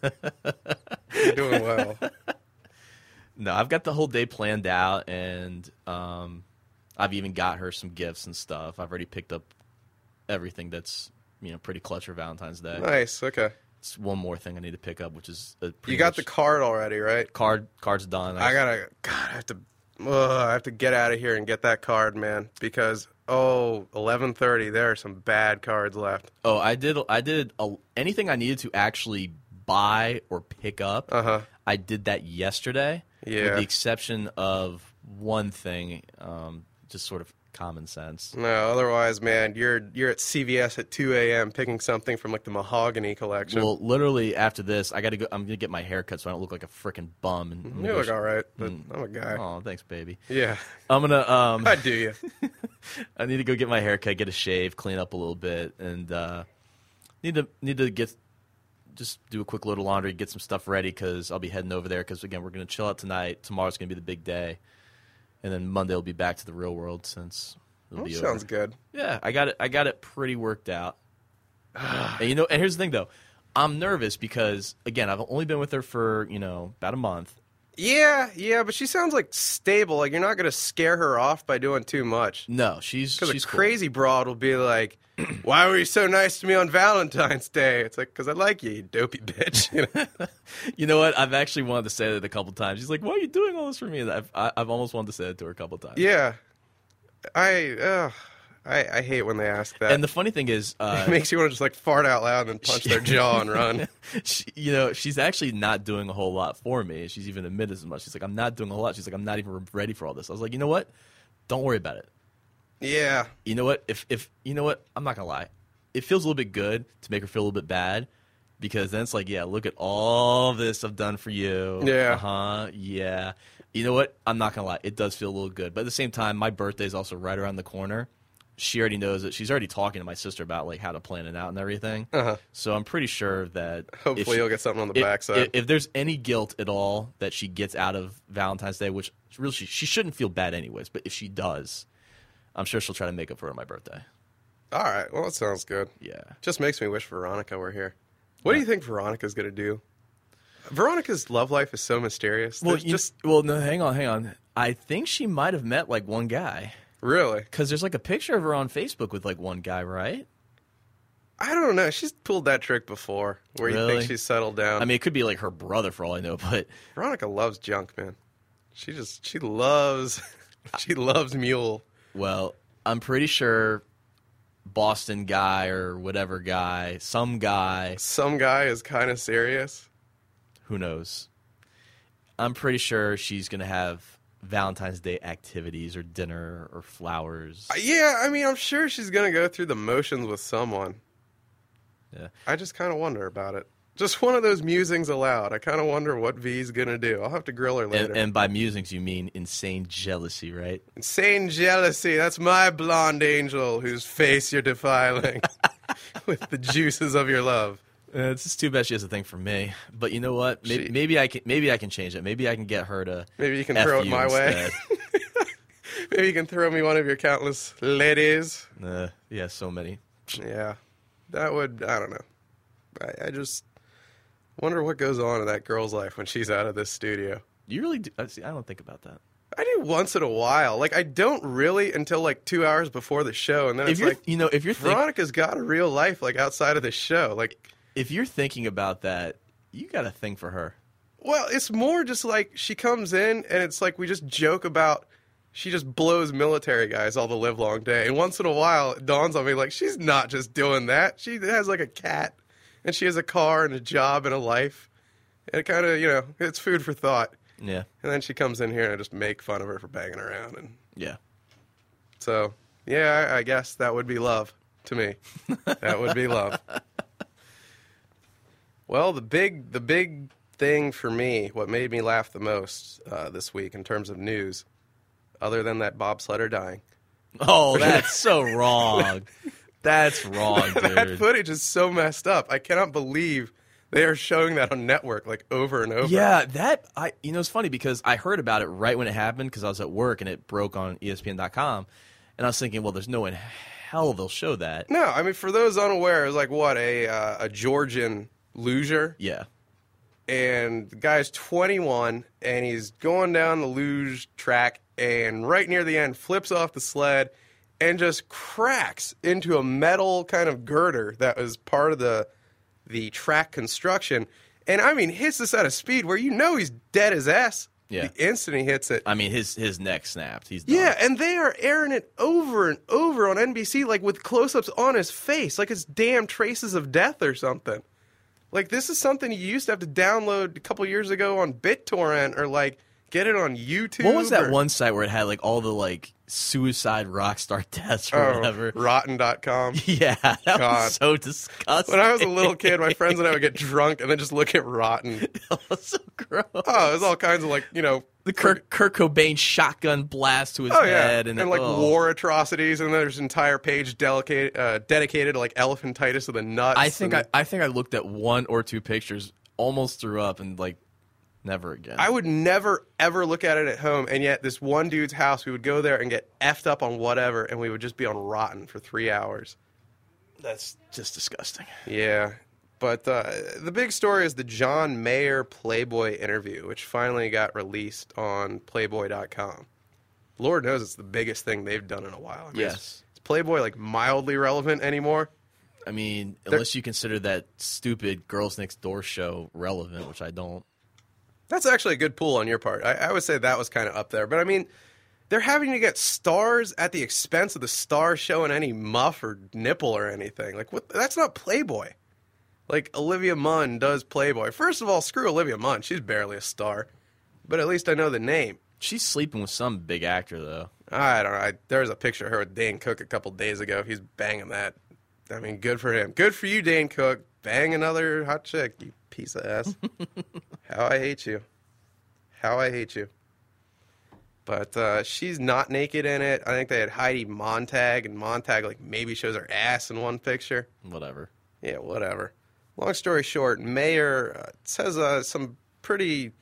You're doing well. No, I've got the whole day planned out, and um, I've even got her some gifts and stuff. I've already picked up everything that's, you know, pretty clutch for Valentine's Day. Nice. Okay. It's one more thing I need to pick up, which is a You got the card already, right? card. Card's done. I gotta. God, I have to. Ugh, I have to get out of here and get that card, man. Because oh, eleven thirty. There are some bad cards left. Oh, I did. I did a, anything I needed to actually buy or pick up. Uh huh. I did that yesterday. Yeah. With the exception of one thing, um, just sort of common sense. No, otherwise, man, you're you're at C V S at two a.m. picking something from like the mahogany collection. Well, literally after this, I got to go. I'm gonna get my hair cut so I don't look like a freaking bum. And you look all right, but mm. I'm a guy. Oh, thanks, baby. Yeah. I'm gonna. Um, I do you. I need to go get my hair cut, get a shave, clean up a little bit, and uh, need to need to get. Just do a quick load of laundry, get some stuff ready because I'll be heading over there because, again, we're going to chill out tonight. Tomorrow's going to be the big day. And then Monday will be back to the real world since it'll that be sounds over. good. Yeah, I got it I got it pretty worked out. And, you know, and here's the thing, though. I'm nervous because, again, I've only been with her for, you know, about a month. Yeah, yeah, but she sounds like stable. Like you're not going to scare her off by doing too much. No, she's Because a she's crazy broad will be like, why were you so nice to me on Valentine's Day? It's like, because I like you, you dopey bitch. You know? You know what? I've actually wanted to say that a couple times. She's like, why are you doing all this for me? And I've, I, I've almost wanted to say it to her a couple times. Yeah. I, uh, I I hate when they ask that. And the funny thing is... Uh, it makes you want to just like fart out loud and punch their jaw and run. She, you know, she's actually not doing a whole lot for me. She's even admitted as much. She's like, I'm not doing a whole lot. She's like, I'm not even ready for all this. I was like, you know what? Don't worry about it. Yeah. You know what? If if you know what? I'm not going to lie. It feels a little bit good to make her feel a little bit bad because then it's like, yeah, look at all this I've done for you. Yeah. Uh-huh. Yeah. You know what? I'm not going to lie. It does feel a little good. But at the same time, my birthday is also right around the corner. She already knows it. She's already talking to my sister about like how to plan it out and everything. Uh-huh. So I'm pretty sure that hopefully she, you'll get something on the if, backside. If, if there's any guilt at all that she gets out of Valentine's Day, which really she, she shouldn't feel bad anyways, but if she does, I'm sure she'll try to make up for it on my birthday. All right. Well, that sounds good. Yeah. Just makes me wish Veronica were here. What yeah. do you think Veronica's going to do? Veronica's love life is so mysterious. Well, There's you, just well, no, hang on, hang on. I think she might have met like one guy. Really? Because there's like a picture of her on Facebook with like one guy, right? I don't know. She's pulled that trick before where really? you think she's settled down. I mean, it could be like her brother for all I know, but Veronica loves junk, man. She just, she loves, she loves mule. Well, I'm pretty sure Boston guy or whatever guy, some guy. Some guy is kind of serious. Who knows? I'm pretty sure she's going to have Valentine's Day activities or dinner or flowers. Yeah, I mean, I'm sure she's going to go through the motions with someone. Yeah. I just kind of wonder about it. Just one of those musings aloud. I kind of wonder what V's going to do. I'll have to grill her later. And, and by musings, you mean insane jealousy, right? Insane jealousy. That's my blonde angel whose face you're defiling. with the juices of your love. Uh, it's just too bad she has a thing for me. But you know what? Maybe, She- maybe I can. Maybe I can change it. Maybe I can get her to. Maybe you can F throw it you my way. instead. Maybe you can throw me one of your countless ladies. uh, yeah, so many. Yeah, that would, I don't know. I, I just wonder what goes on in that girl's life when she's out of this studio. You really do? I see, I don't think about that. I do once in a while. Like, I don't really until like two hours before the show. And then If it's you're, like, you know, if you're think, Veronica's got a real life, like, outside of the show. Like, if you're thinking about that, you got a thing for her. well, it's more just like she comes in and it's like we just joke about she just blows military guys all the live long day. And once in a while, it dawns on me, like, she's not just doing that. She has, like, a cat, and she has a car and a job and a life. And it kind of, you know, it's food for thought. Yeah. And then she comes in here and I just make fun of her for banging around. And Yeah. so, yeah, I, I guess that would be love to me. That would be love. Well, the big, the big thing for me, what made me laugh the most uh, this week in terms of news, other than that bobsledder dying. Oh, that's so wrong. That's wrong, That dude. footage is so messed up. I cannot believe they are showing that on network like over and over. Yeah, that I you know it's funny because I heard about it right when it happened because I was at work and it broke on E S P N dot com, and I was thinking, well, there's no way in hell they'll show that. No, I mean, for those unaware, it was like, what, a uh, a Georgian luger? Yeah. And the guy's twenty-one, and he's going down the luge track, and right near the end, flips off the sled and just cracks into a metal kind of girder that was part of the the track construction. And, I mean, hits this at a speed where you know he's dead as ass Yeah. the instant he hits it. I mean, his his neck snapped. He's done. Yeah, and they are airing it over and over on N B C, like with close-ups on his face, like it's damn traces of death or something. Like, this is something you used to have to download a couple years ago on BitTorrent or, like, get it on YouTube. What was that or, one site where it had like all the like suicide rock star deaths or Oh, whatever? rotten dot com. Yeah, that God. was so disgusting. When I was a little kid, my friends and I would get drunk and then just look at Rotten. That was so gross. Oh, it was all kinds of, like, you know... The Kurt, Kurt Cobain shotgun blast to his Oh, yeah. head. And, And, like, oh. war atrocities, and there's an entire page dedicated, uh, dedicated to, like, elephantitis of the nuts. I think and- I, I think I looked at one or two pictures, almost threw up, and like never again. I would never, ever look at it at home, and yet this one dude's house, we would go there and get effed up on whatever, and we would just be on Rotten for three hours. That's just disgusting. Yeah. But uh, the big story is the John Mayer Playboy interview, which finally got released on Playboy dot com. Lord knows it's the biggest thing they've done in a while. I mean, Yes. Is, is Playboy, like, mildly relevant anymore? I mean, unless you consider that stupid Girls Next Door show relevant, which I don't. That's actually a good pull on your part. I, I would say that was kind of up there. But, I mean, they're having to get stars at the expense of the star showing any muff or nipple or anything. Like, what? That's not Playboy. Like, Olivia Munn does Playboy. First of all, screw Olivia Munn. She's barely a star. But at least I know the name. She's sleeping with some big actor, though. I don't know. I, there was a picture of her with Dane Cook a couple days ago. He's banging that. I mean, good for him. Good for you, Dane Cook. Bang another hot chick, you piece of ass. How I hate you. How I hate you. But uh, she's not naked in it. I think they had Heidi Montag, and Montag, like, maybe shows her ass in one picture. Whatever. Yeah, whatever. Long story short, Mayer uh, says uh, some pretty,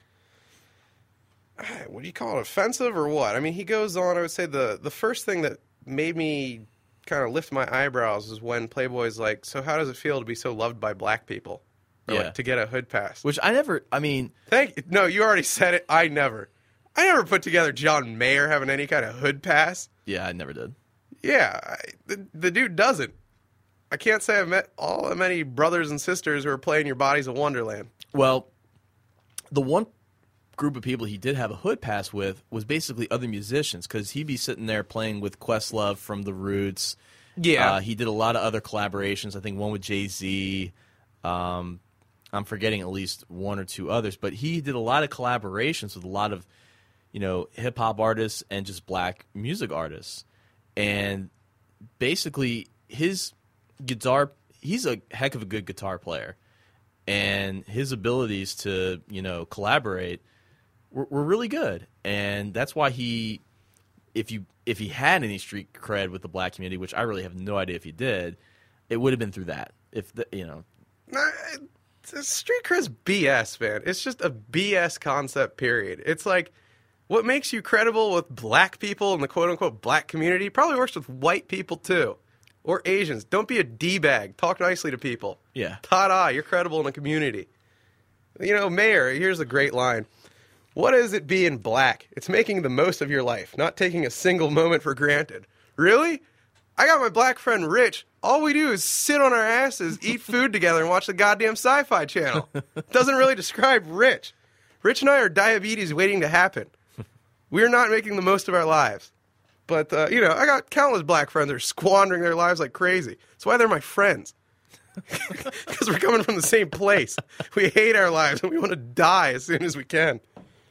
uh, what do you call it, offensive or what? I mean, he goes on, I would say the, the first thing that made me kind of lift my eyebrows is when Playboy's like, so how does it feel to be so loved by black people? Or Yeah. like, to get a hood pass. Which I never, I mean, Thank No, you already said it. I never. I never put together John Mayer having any kind of hood pass. yeah, I never did. Yeah, I, the, the dude doesn't. I can't say I've met all that many brothers and sisters who are playing your bodies of Wonderland. Well, the one group of people he did have a hood pass with was basically other musicians because he'd be sitting there playing with Questlove from The Roots. Yeah. Uh, he did a lot of other collaborations. I think one with Jay-Z. Um, I'm forgetting at least one or two others. But he did a lot of collaborations with a lot of, you know, hip-hop artists and just black music artists. And basically his guitar, he's a heck of a good guitar player. And his abilities to, you know, collaborate were, were really good. And that's why he, if you if he had any street cred with the black community, which I really have no idea if he did, it would have been through that. If the, you know, Nah, it- street cred's B S, man. It's just a B S concept, period. It's like, what makes you credible with black people in the quote-unquote black community probably works with white people, too. Or Asians. Don't be a D-bag. Talk nicely to people. Yeah. Ta-da, you're credible in the community. You know, Mayor, here's a great line. What is it being black? It's making the most of your life, not taking a single moment for granted. Really? I got my black friend Rich. All we do is sit on our asses, eat food together, and watch the goddamn Sci-Fi Channel. Doesn't really describe Rich. Rich and I are diabetes waiting to happen. We're not making the most of our lives. But, uh, you know, I got countless black friends that are squandering their lives like crazy. That's why they're my friends. Because we're coming from the same place. We hate our lives, and we want to die as soon as we can.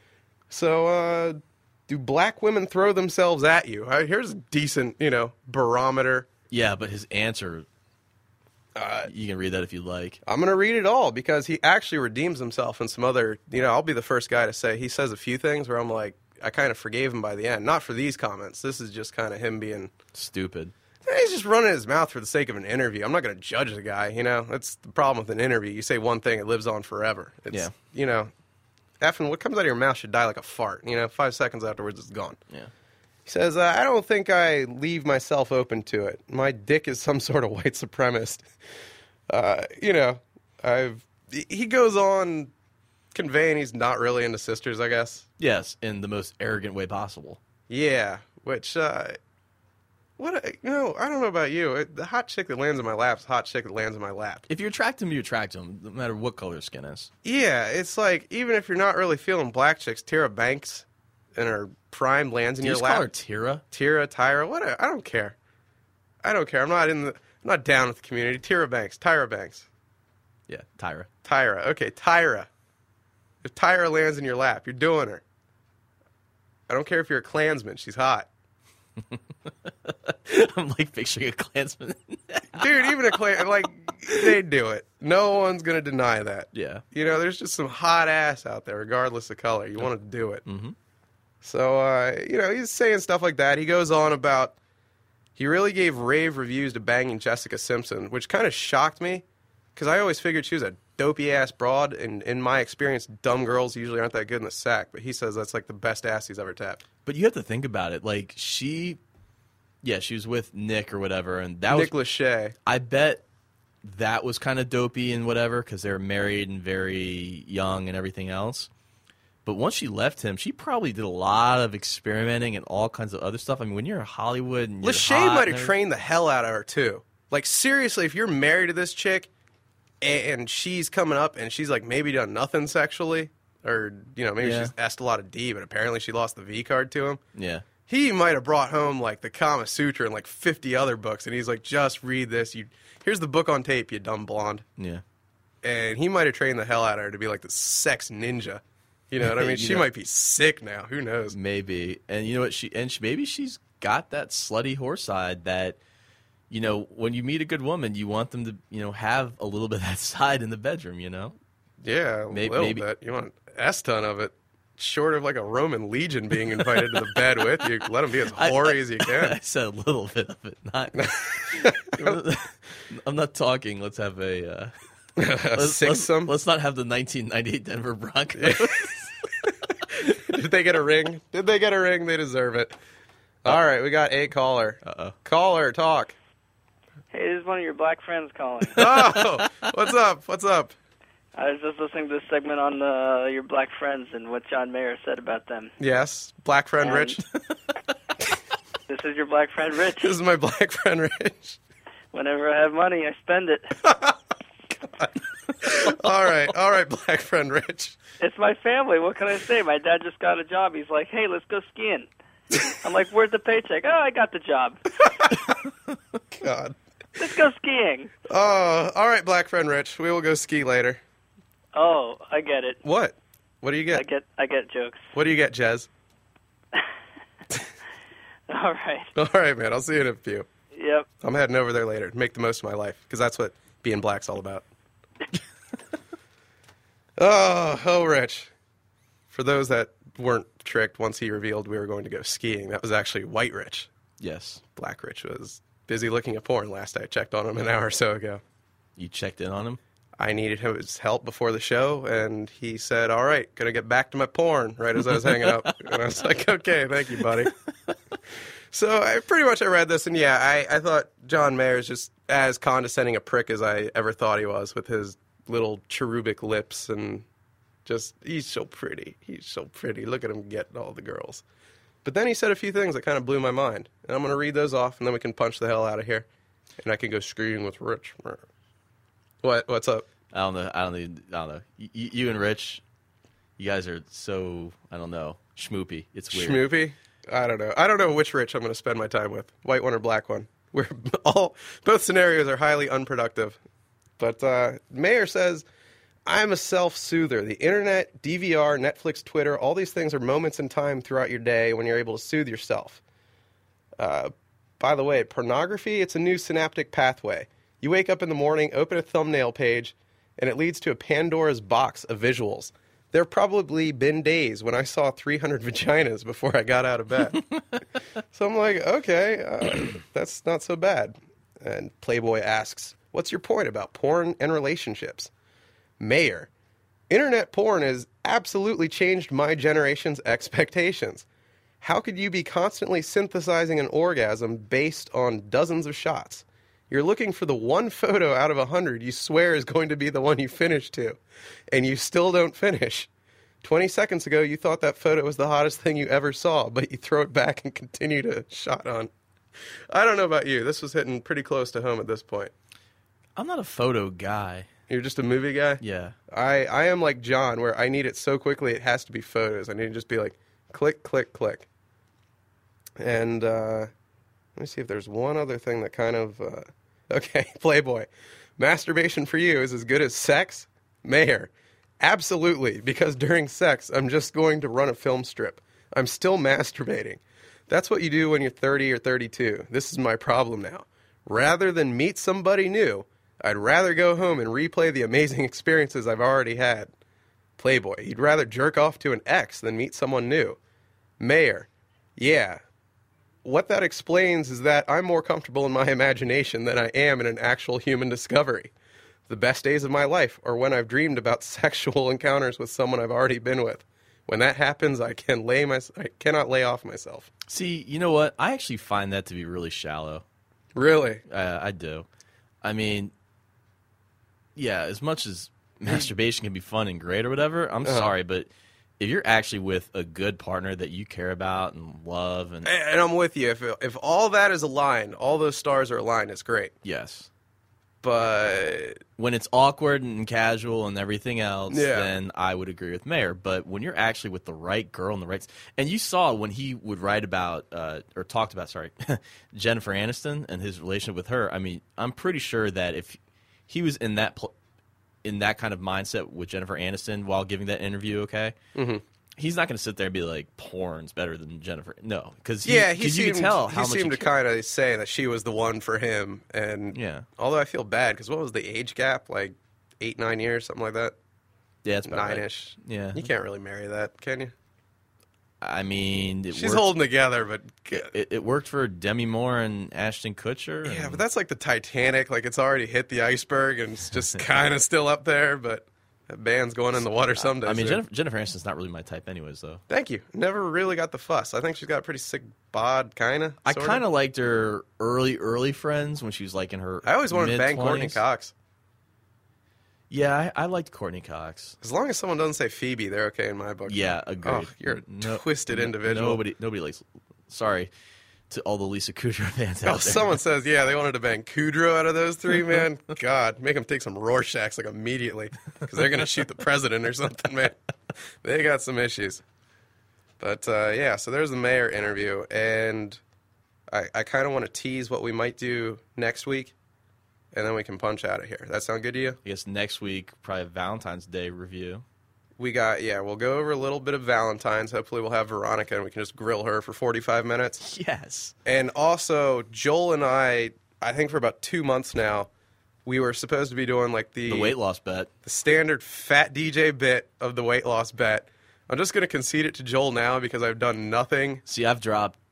So, uh, do black women throw themselves at you? Uh, here's a decent, you know, barometer. yeah, but his answer, uh, you can read that if you'd like. I'm going to read it all because he actually redeems himself in some other, you know, I'll be the first guy to say he says a few things where I'm like, I kind of forgave him by the end. Not for these comments. This is just kind of him being Stupid. he's just running his mouth for the sake of an interview. I'm not going to judge the guy, you know. That's the problem with an interview. You say one thing, it lives on forever. It's, Yeah. you know, effing what comes out of your mouth should die like a fart. You know, five seconds afterwards, it's gone. Yeah. He says, uh, I don't think I leave myself open to it. My dick is some sort of white supremacist. Uh, you know, I've. He goes on conveying he's not really into sisters, I guess. Yes, in the most arrogant way possible. Yeah, which, uh, what, a, you know, I don't know about you. It, the hot chick that lands in my lap is the hot chick that lands in my lap. If you attract him, you attract him, no matter what color his skin is. Yeah, it's like, even if you're not really feeling black chicks, Tyra Banks in her prime lands in Do you your just lap. call her Tira? Tyra, Tyra, what? I don't care. I don't care. I'm not in the, I'm not down with the community. Tyra Banks, Tyra Banks. Yeah, Tyra. Tyra, okay, Tyra. If Tyra lands in your lap, you're doing her. I don't care if you're a Klansman. She's hot. I'm like picturing a Klansman. Dude, even a Klan, like, they'd do it. No one's going to deny that. Yeah. You know, there's just some hot ass out there, regardless of color. You want to do it. Mm-hmm. So, uh, you know, he's saying stuff like that. He goes on about, he really gave rave reviews to Banging Jessica Simpson, which kind of shocked me, because I always figured she was a dopey-ass broad, and in my experience, dumb girls usually aren't that good in the sack, but he says that's like the best ass he's ever tapped. But you have to think about it. Like, she, yeah, she was with Nick or whatever, and that Nick was, Lachey. I bet that was kind of dopey and whatever, because they were married and very young and everything else. But once she left him, she probably did a lot of experimenting and all kinds of other stuff. I mean, when you're in Hollywood and you're Lachey hot might and have everything- trained the hell out of her, too. Like, seriously, if you're married to this chick, and she's coming up and she's like maybe done nothing sexually, or you know maybe Yeah. she's asked a lot of D, but apparently she lost the V card to him. Yeah. He might have brought home like the Kama Sutra and like fifty other books, and he's like, just read this. You here's the book on tape, you dumb blonde. Yeah. And he might have trained the hell out of her to be like the sex ninja. You know what I mean? You She know- might be sick now. Who knows? Maybe. And you know what? She and she, maybe she's got that slutty whore side that, you know, when you meet a good woman, you want them to, you know, have a little bit of that side in the bedroom, you know? Yeah, a Maybe- little maybe- bit. You want an S ton of it. Short of like a Roman legion being invited to the bed with you, let them be as I- hoary I- as you I can. said a little bit of it. Not. I'm not talking. Let's have a. Uh, let's, Six let's, some. let's not have the nineteen ninety-eight Denver Broncos. Did they get a ring? Did they get a ring? They deserve it. All right, we got a caller. Uh-oh. Caller, talk. Hey, this is one of your black friends calling. Oh, what's up? What's up? I was just listening to this segment on uh, your black friends and what John Mayer said about them. Yes, black friend And- Rich. This is your black friend Rich. This is my black friend Rich. Whenever I have money, I spend it. All right, all right, black friend Rich. It's my family. What can I say? My dad just got a job. He's like, hey, let's go skiing. I'm like, where's the paycheck? Oh, I got the job. God. Let's go skiing. Oh, all right, black friend Rich. We will go ski later. Oh, I get it. What? What do you I get? get I get jokes. What do you get, Jez? All right. All right, man. I'll see you in a few. Yep. I'm heading over there later. Make the most of my life, because that's what being black's all about. oh, oh, Rich. For those that weren't tricked, once he revealed we were going to go skiing, that was actually white Rich. Yes. Black Rich was busy looking at porn last I checked on him an hour or so ago. You checked in on him? I needed his help before the show, and he said, all right, gonna get back to my porn right as I was hanging up. And I was like, okay, thank you, buddy. So I pretty much I read this, and yeah, I, I thought John Mayer is just as condescending a prick as I ever thought he was, with his little cherubic lips, and just, he's so pretty. He's so pretty. Look at him getting all the girls. But then he said a few things that kind of blew my mind, and I'm going to read those off, and then we can punch the hell out of here, and I can go screaming with Rich. What? What's up? I don't know. I don't need, I don't know. You, you and Rich, you guys are so, I don't know, schmoopy. It's weird. Schmoopy? I don't know. I don't know which Rich I'm going to spend my time with, white one or black one. We're all both scenarios are highly unproductive. But uh, Mayer says, I'm a self-soother. The internet, D V R, Netflix, Twitter, all these things are moments in time throughout your day when you're able to soothe yourself. Uh, by the way, pornography, it's a new synaptic pathway. You wake up in the morning, open a thumbnail page, and it leads to a Pandora's box of visuals. There have probably been days when I saw three hundred vaginas before I got out of bed. So I'm like, okay, uh, that's not so bad. And Playboy asks, what's your point about porn and relationships? Mayer, internet porn has absolutely changed my generation's expectations. How could you be constantly synthesizing an orgasm based on dozens of shots? You're looking for the one photo out of a hundred you swear is going to be the one you finish to, and you still don't finish. Twenty seconds ago, you thought that photo was the hottest thing you ever saw, but you throw it back and continue to shot on. I don't know about you. This was hitting pretty close to home at this point. I'm not a photo guy. You're just a movie guy? Yeah. I, I am like John, where I need it so quickly it has to be photos. I need to just be like, click, click, click. And uh, let me see if there's one other thing that kind of... Uh, okay, Playboy. Masturbation for you is as good as sex? Mayer. Absolutely, because during sex, I'm just going to run a film strip. I'm still masturbating. That's what you do when you're thirty or thirty-two. This is my problem now. Rather than meet somebody new, I'd rather go home and replay the amazing experiences I've already had. Playboy. You'd rather jerk off to an ex than meet someone new. Mayer. Yeah. What that explains is that I'm more comfortable in my imagination than I am in an actual human discovery. The best days of my life are when I've dreamed about sexual encounters with someone I've already been with. When that happens, I can lay my, I cannot lay off myself. See, you know what? I actually find that to be really shallow. Really? Uh, I do. I mean, yeah, as much as masturbation can be fun and great or whatever, I'm uh-huh. sorry, but if you're actually with a good partner that you care about and love, and and I'm with you. If if all that is aligned, all those stars are aligned, it's great. Yes. But when it's awkward and casual and everything else, yeah. then I would agree with Mayer. But when you're actually with the right girl and the right, and you saw when he would write about uh, or talked about, sorry, Jennifer Aniston and his relationship with her. I mean, I'm pretty sure that if he was in that pl- in that kind of mindset with Jennifer Aniston while giving that interview, okay, mm-hmm. he's not going to sit there and be like, porn's better than Jennifer. No, because he, yeah, he seemed, you can tell how he much seemed he to kind of say that she was the one for him. And yeah, although I feel bad because what was the age gap? Like eight, nine years, something like that. Yeah, it's about nine-ish. Right. Yeah, you can't really marry that, can you? I mean, it she's worked, holding together, but it, it worked for Demi Moore and Ashton Kutcher. Yeah, and... but that's like the Titanic. Like it's already hit the iceberg and it's just kind of still up there, but. That band's going in the water someday. I mean, soon. Jennifer, Jennifer Aniston's not really my type anyways, though. Thank you. Never really got the fuss. I think she's got a pretty sick bod, kind of. I kind of liked her early, early Friends when she was like in her I always wanted mid-twenties. to bang Courtney Cox. Yeah, I, I liked Courtney Cox. As long as someone doesn't say Phoebe, they're okay in my book. Yeah, agreed. Oh, you're a no, twisted no, individual. Nobody, nobody likes... Sorry to all the Lisa Kudrow fans oh, out there. Someone says, yeah, they wanted to bang Kudrow out of those three, man. God, make them take some Rorschachs like immediately because they're going to shoot the president or something, man. They got some issues. But, uh, yeah, so there's the Mayer interview, and I, I kind of want to tease what we might do next week, and then we can punch out of here. That sound good to you? I guess next week, probably a Valentine's Day review. We got, yeah, we'll go over a little bit of Valentine's. Hopefully we'll have Veronica and we can just grill her for forty-five minutes. Yes. And also, Joel and I, I think for about two months now, we were supposed to be doing like the... The weight loss bet. The standard fat D J bit of the weight loss bet. I'm just going to concede it to Joel now because I've done nothing. See, I've dropped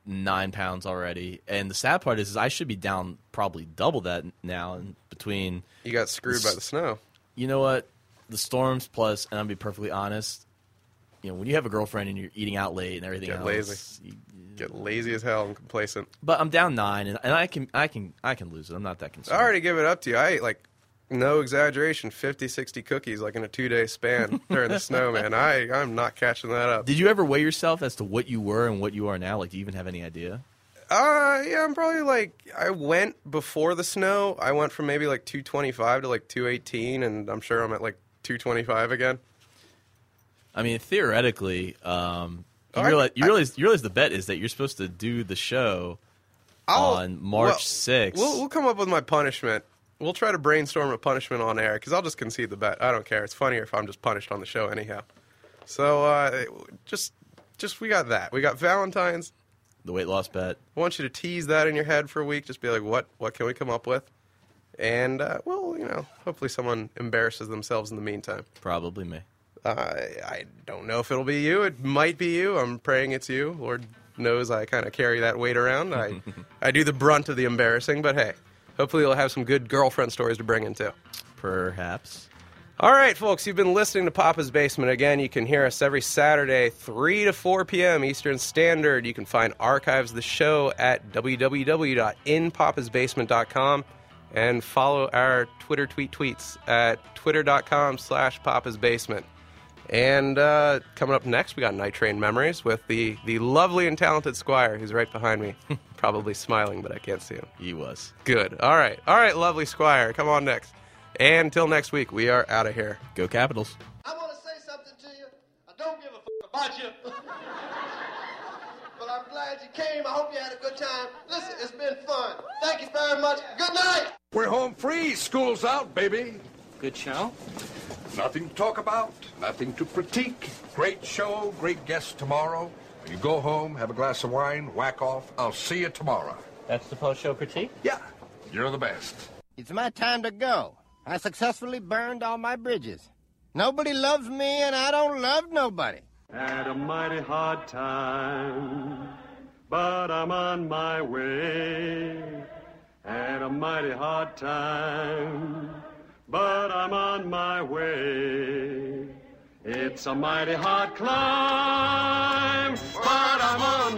nine pounds already. And the sad part is, is I should be down probably double that now. And between you got screwed by the snow. You know what? The storms plus, and I'll be perfectly honest, you know, when you have a girlfriend and you're eating out late and everything Get else, lazy. You, Get lazy as hell and complacent. But I'm down nine, and, and I can, I can, I can lose it. I'm not that concerned. I already give it up to you. I ate like, no exaggeration, fifty, sixty cookies like in a two-day span during the snow, man. I, I'm not catching that up. Did you ever weigh yourself as to what you were and what you are now? Like, do you even have any idea? Uh, yeah, I'm probably like, I went before the snow. I went from maybe like two twenty-five to like two eighteen, and I'm sure I'm at like two twenty-five again. I mean, theoretically, um, you, Oh, I- realize, you, I- realize, you realize the bet is that you're supposed to do the show I'll- on March well, sixth. We'll, we'll come up with my punishment. We'll try to brainstorm a punishment on air, because I'll just concede the bet. I don't care. It's funnier if I'm just punished on the show anyhow. So, uh, just, just we got that. We got Valentine's. The weight loss bet. I want you to tease that in your head for a week. Just be like, what, what can we come up with? And, uh, well, you know, hopefully someone embarrasses themselves in the meantime. Probably me. Uh, I don't know if it'll be you. It might be you. I'm praying it's you. Lord knows I kind of carry that weight around. I, I do the brunt of the embarrassing, but hey, hopefully you'll have some good girlfriend stories to bring in too. Perhaps. All right, folks, you've been listening to Papa's Basement. Again, you can hear us every Saturday, three to four p.m. Eastern Standard. You can find archives of the show at w w w dot in papas basement dot com and follow our Twitter tweet tweets at twitter dot com slash papas basement. And uh, coming up next, we got Night Train Memories with the, the lovely and talented Squire, who's right behind me, probably smiling, but I can't see him. He was. Good. All right. All right, lovely Squire. Come on next. And until next week, we are out of here. Go Capitals. I want to say something to you. I don't give a f- about you. But I'm glad you came. I hope you had a good time. Listen, it's been fun. Thank you very much. Good night. We're home free. School's out, baby. Good show? Nothing to talk about, nothing to critique. Great show, great guests tomorrow. You go home, have a glass of wine, whack off. I'll see you tomorrow. That's the post-show critique? Yeah, you're the best. It's my time to go. I successfully burned all my bridges. Nobody loves me, and I don't love nobody. Had a mighty hard time, but I'm on my way. Had a mighty hard time, but I'm on my way. It's a mighty hard climb, but I'm on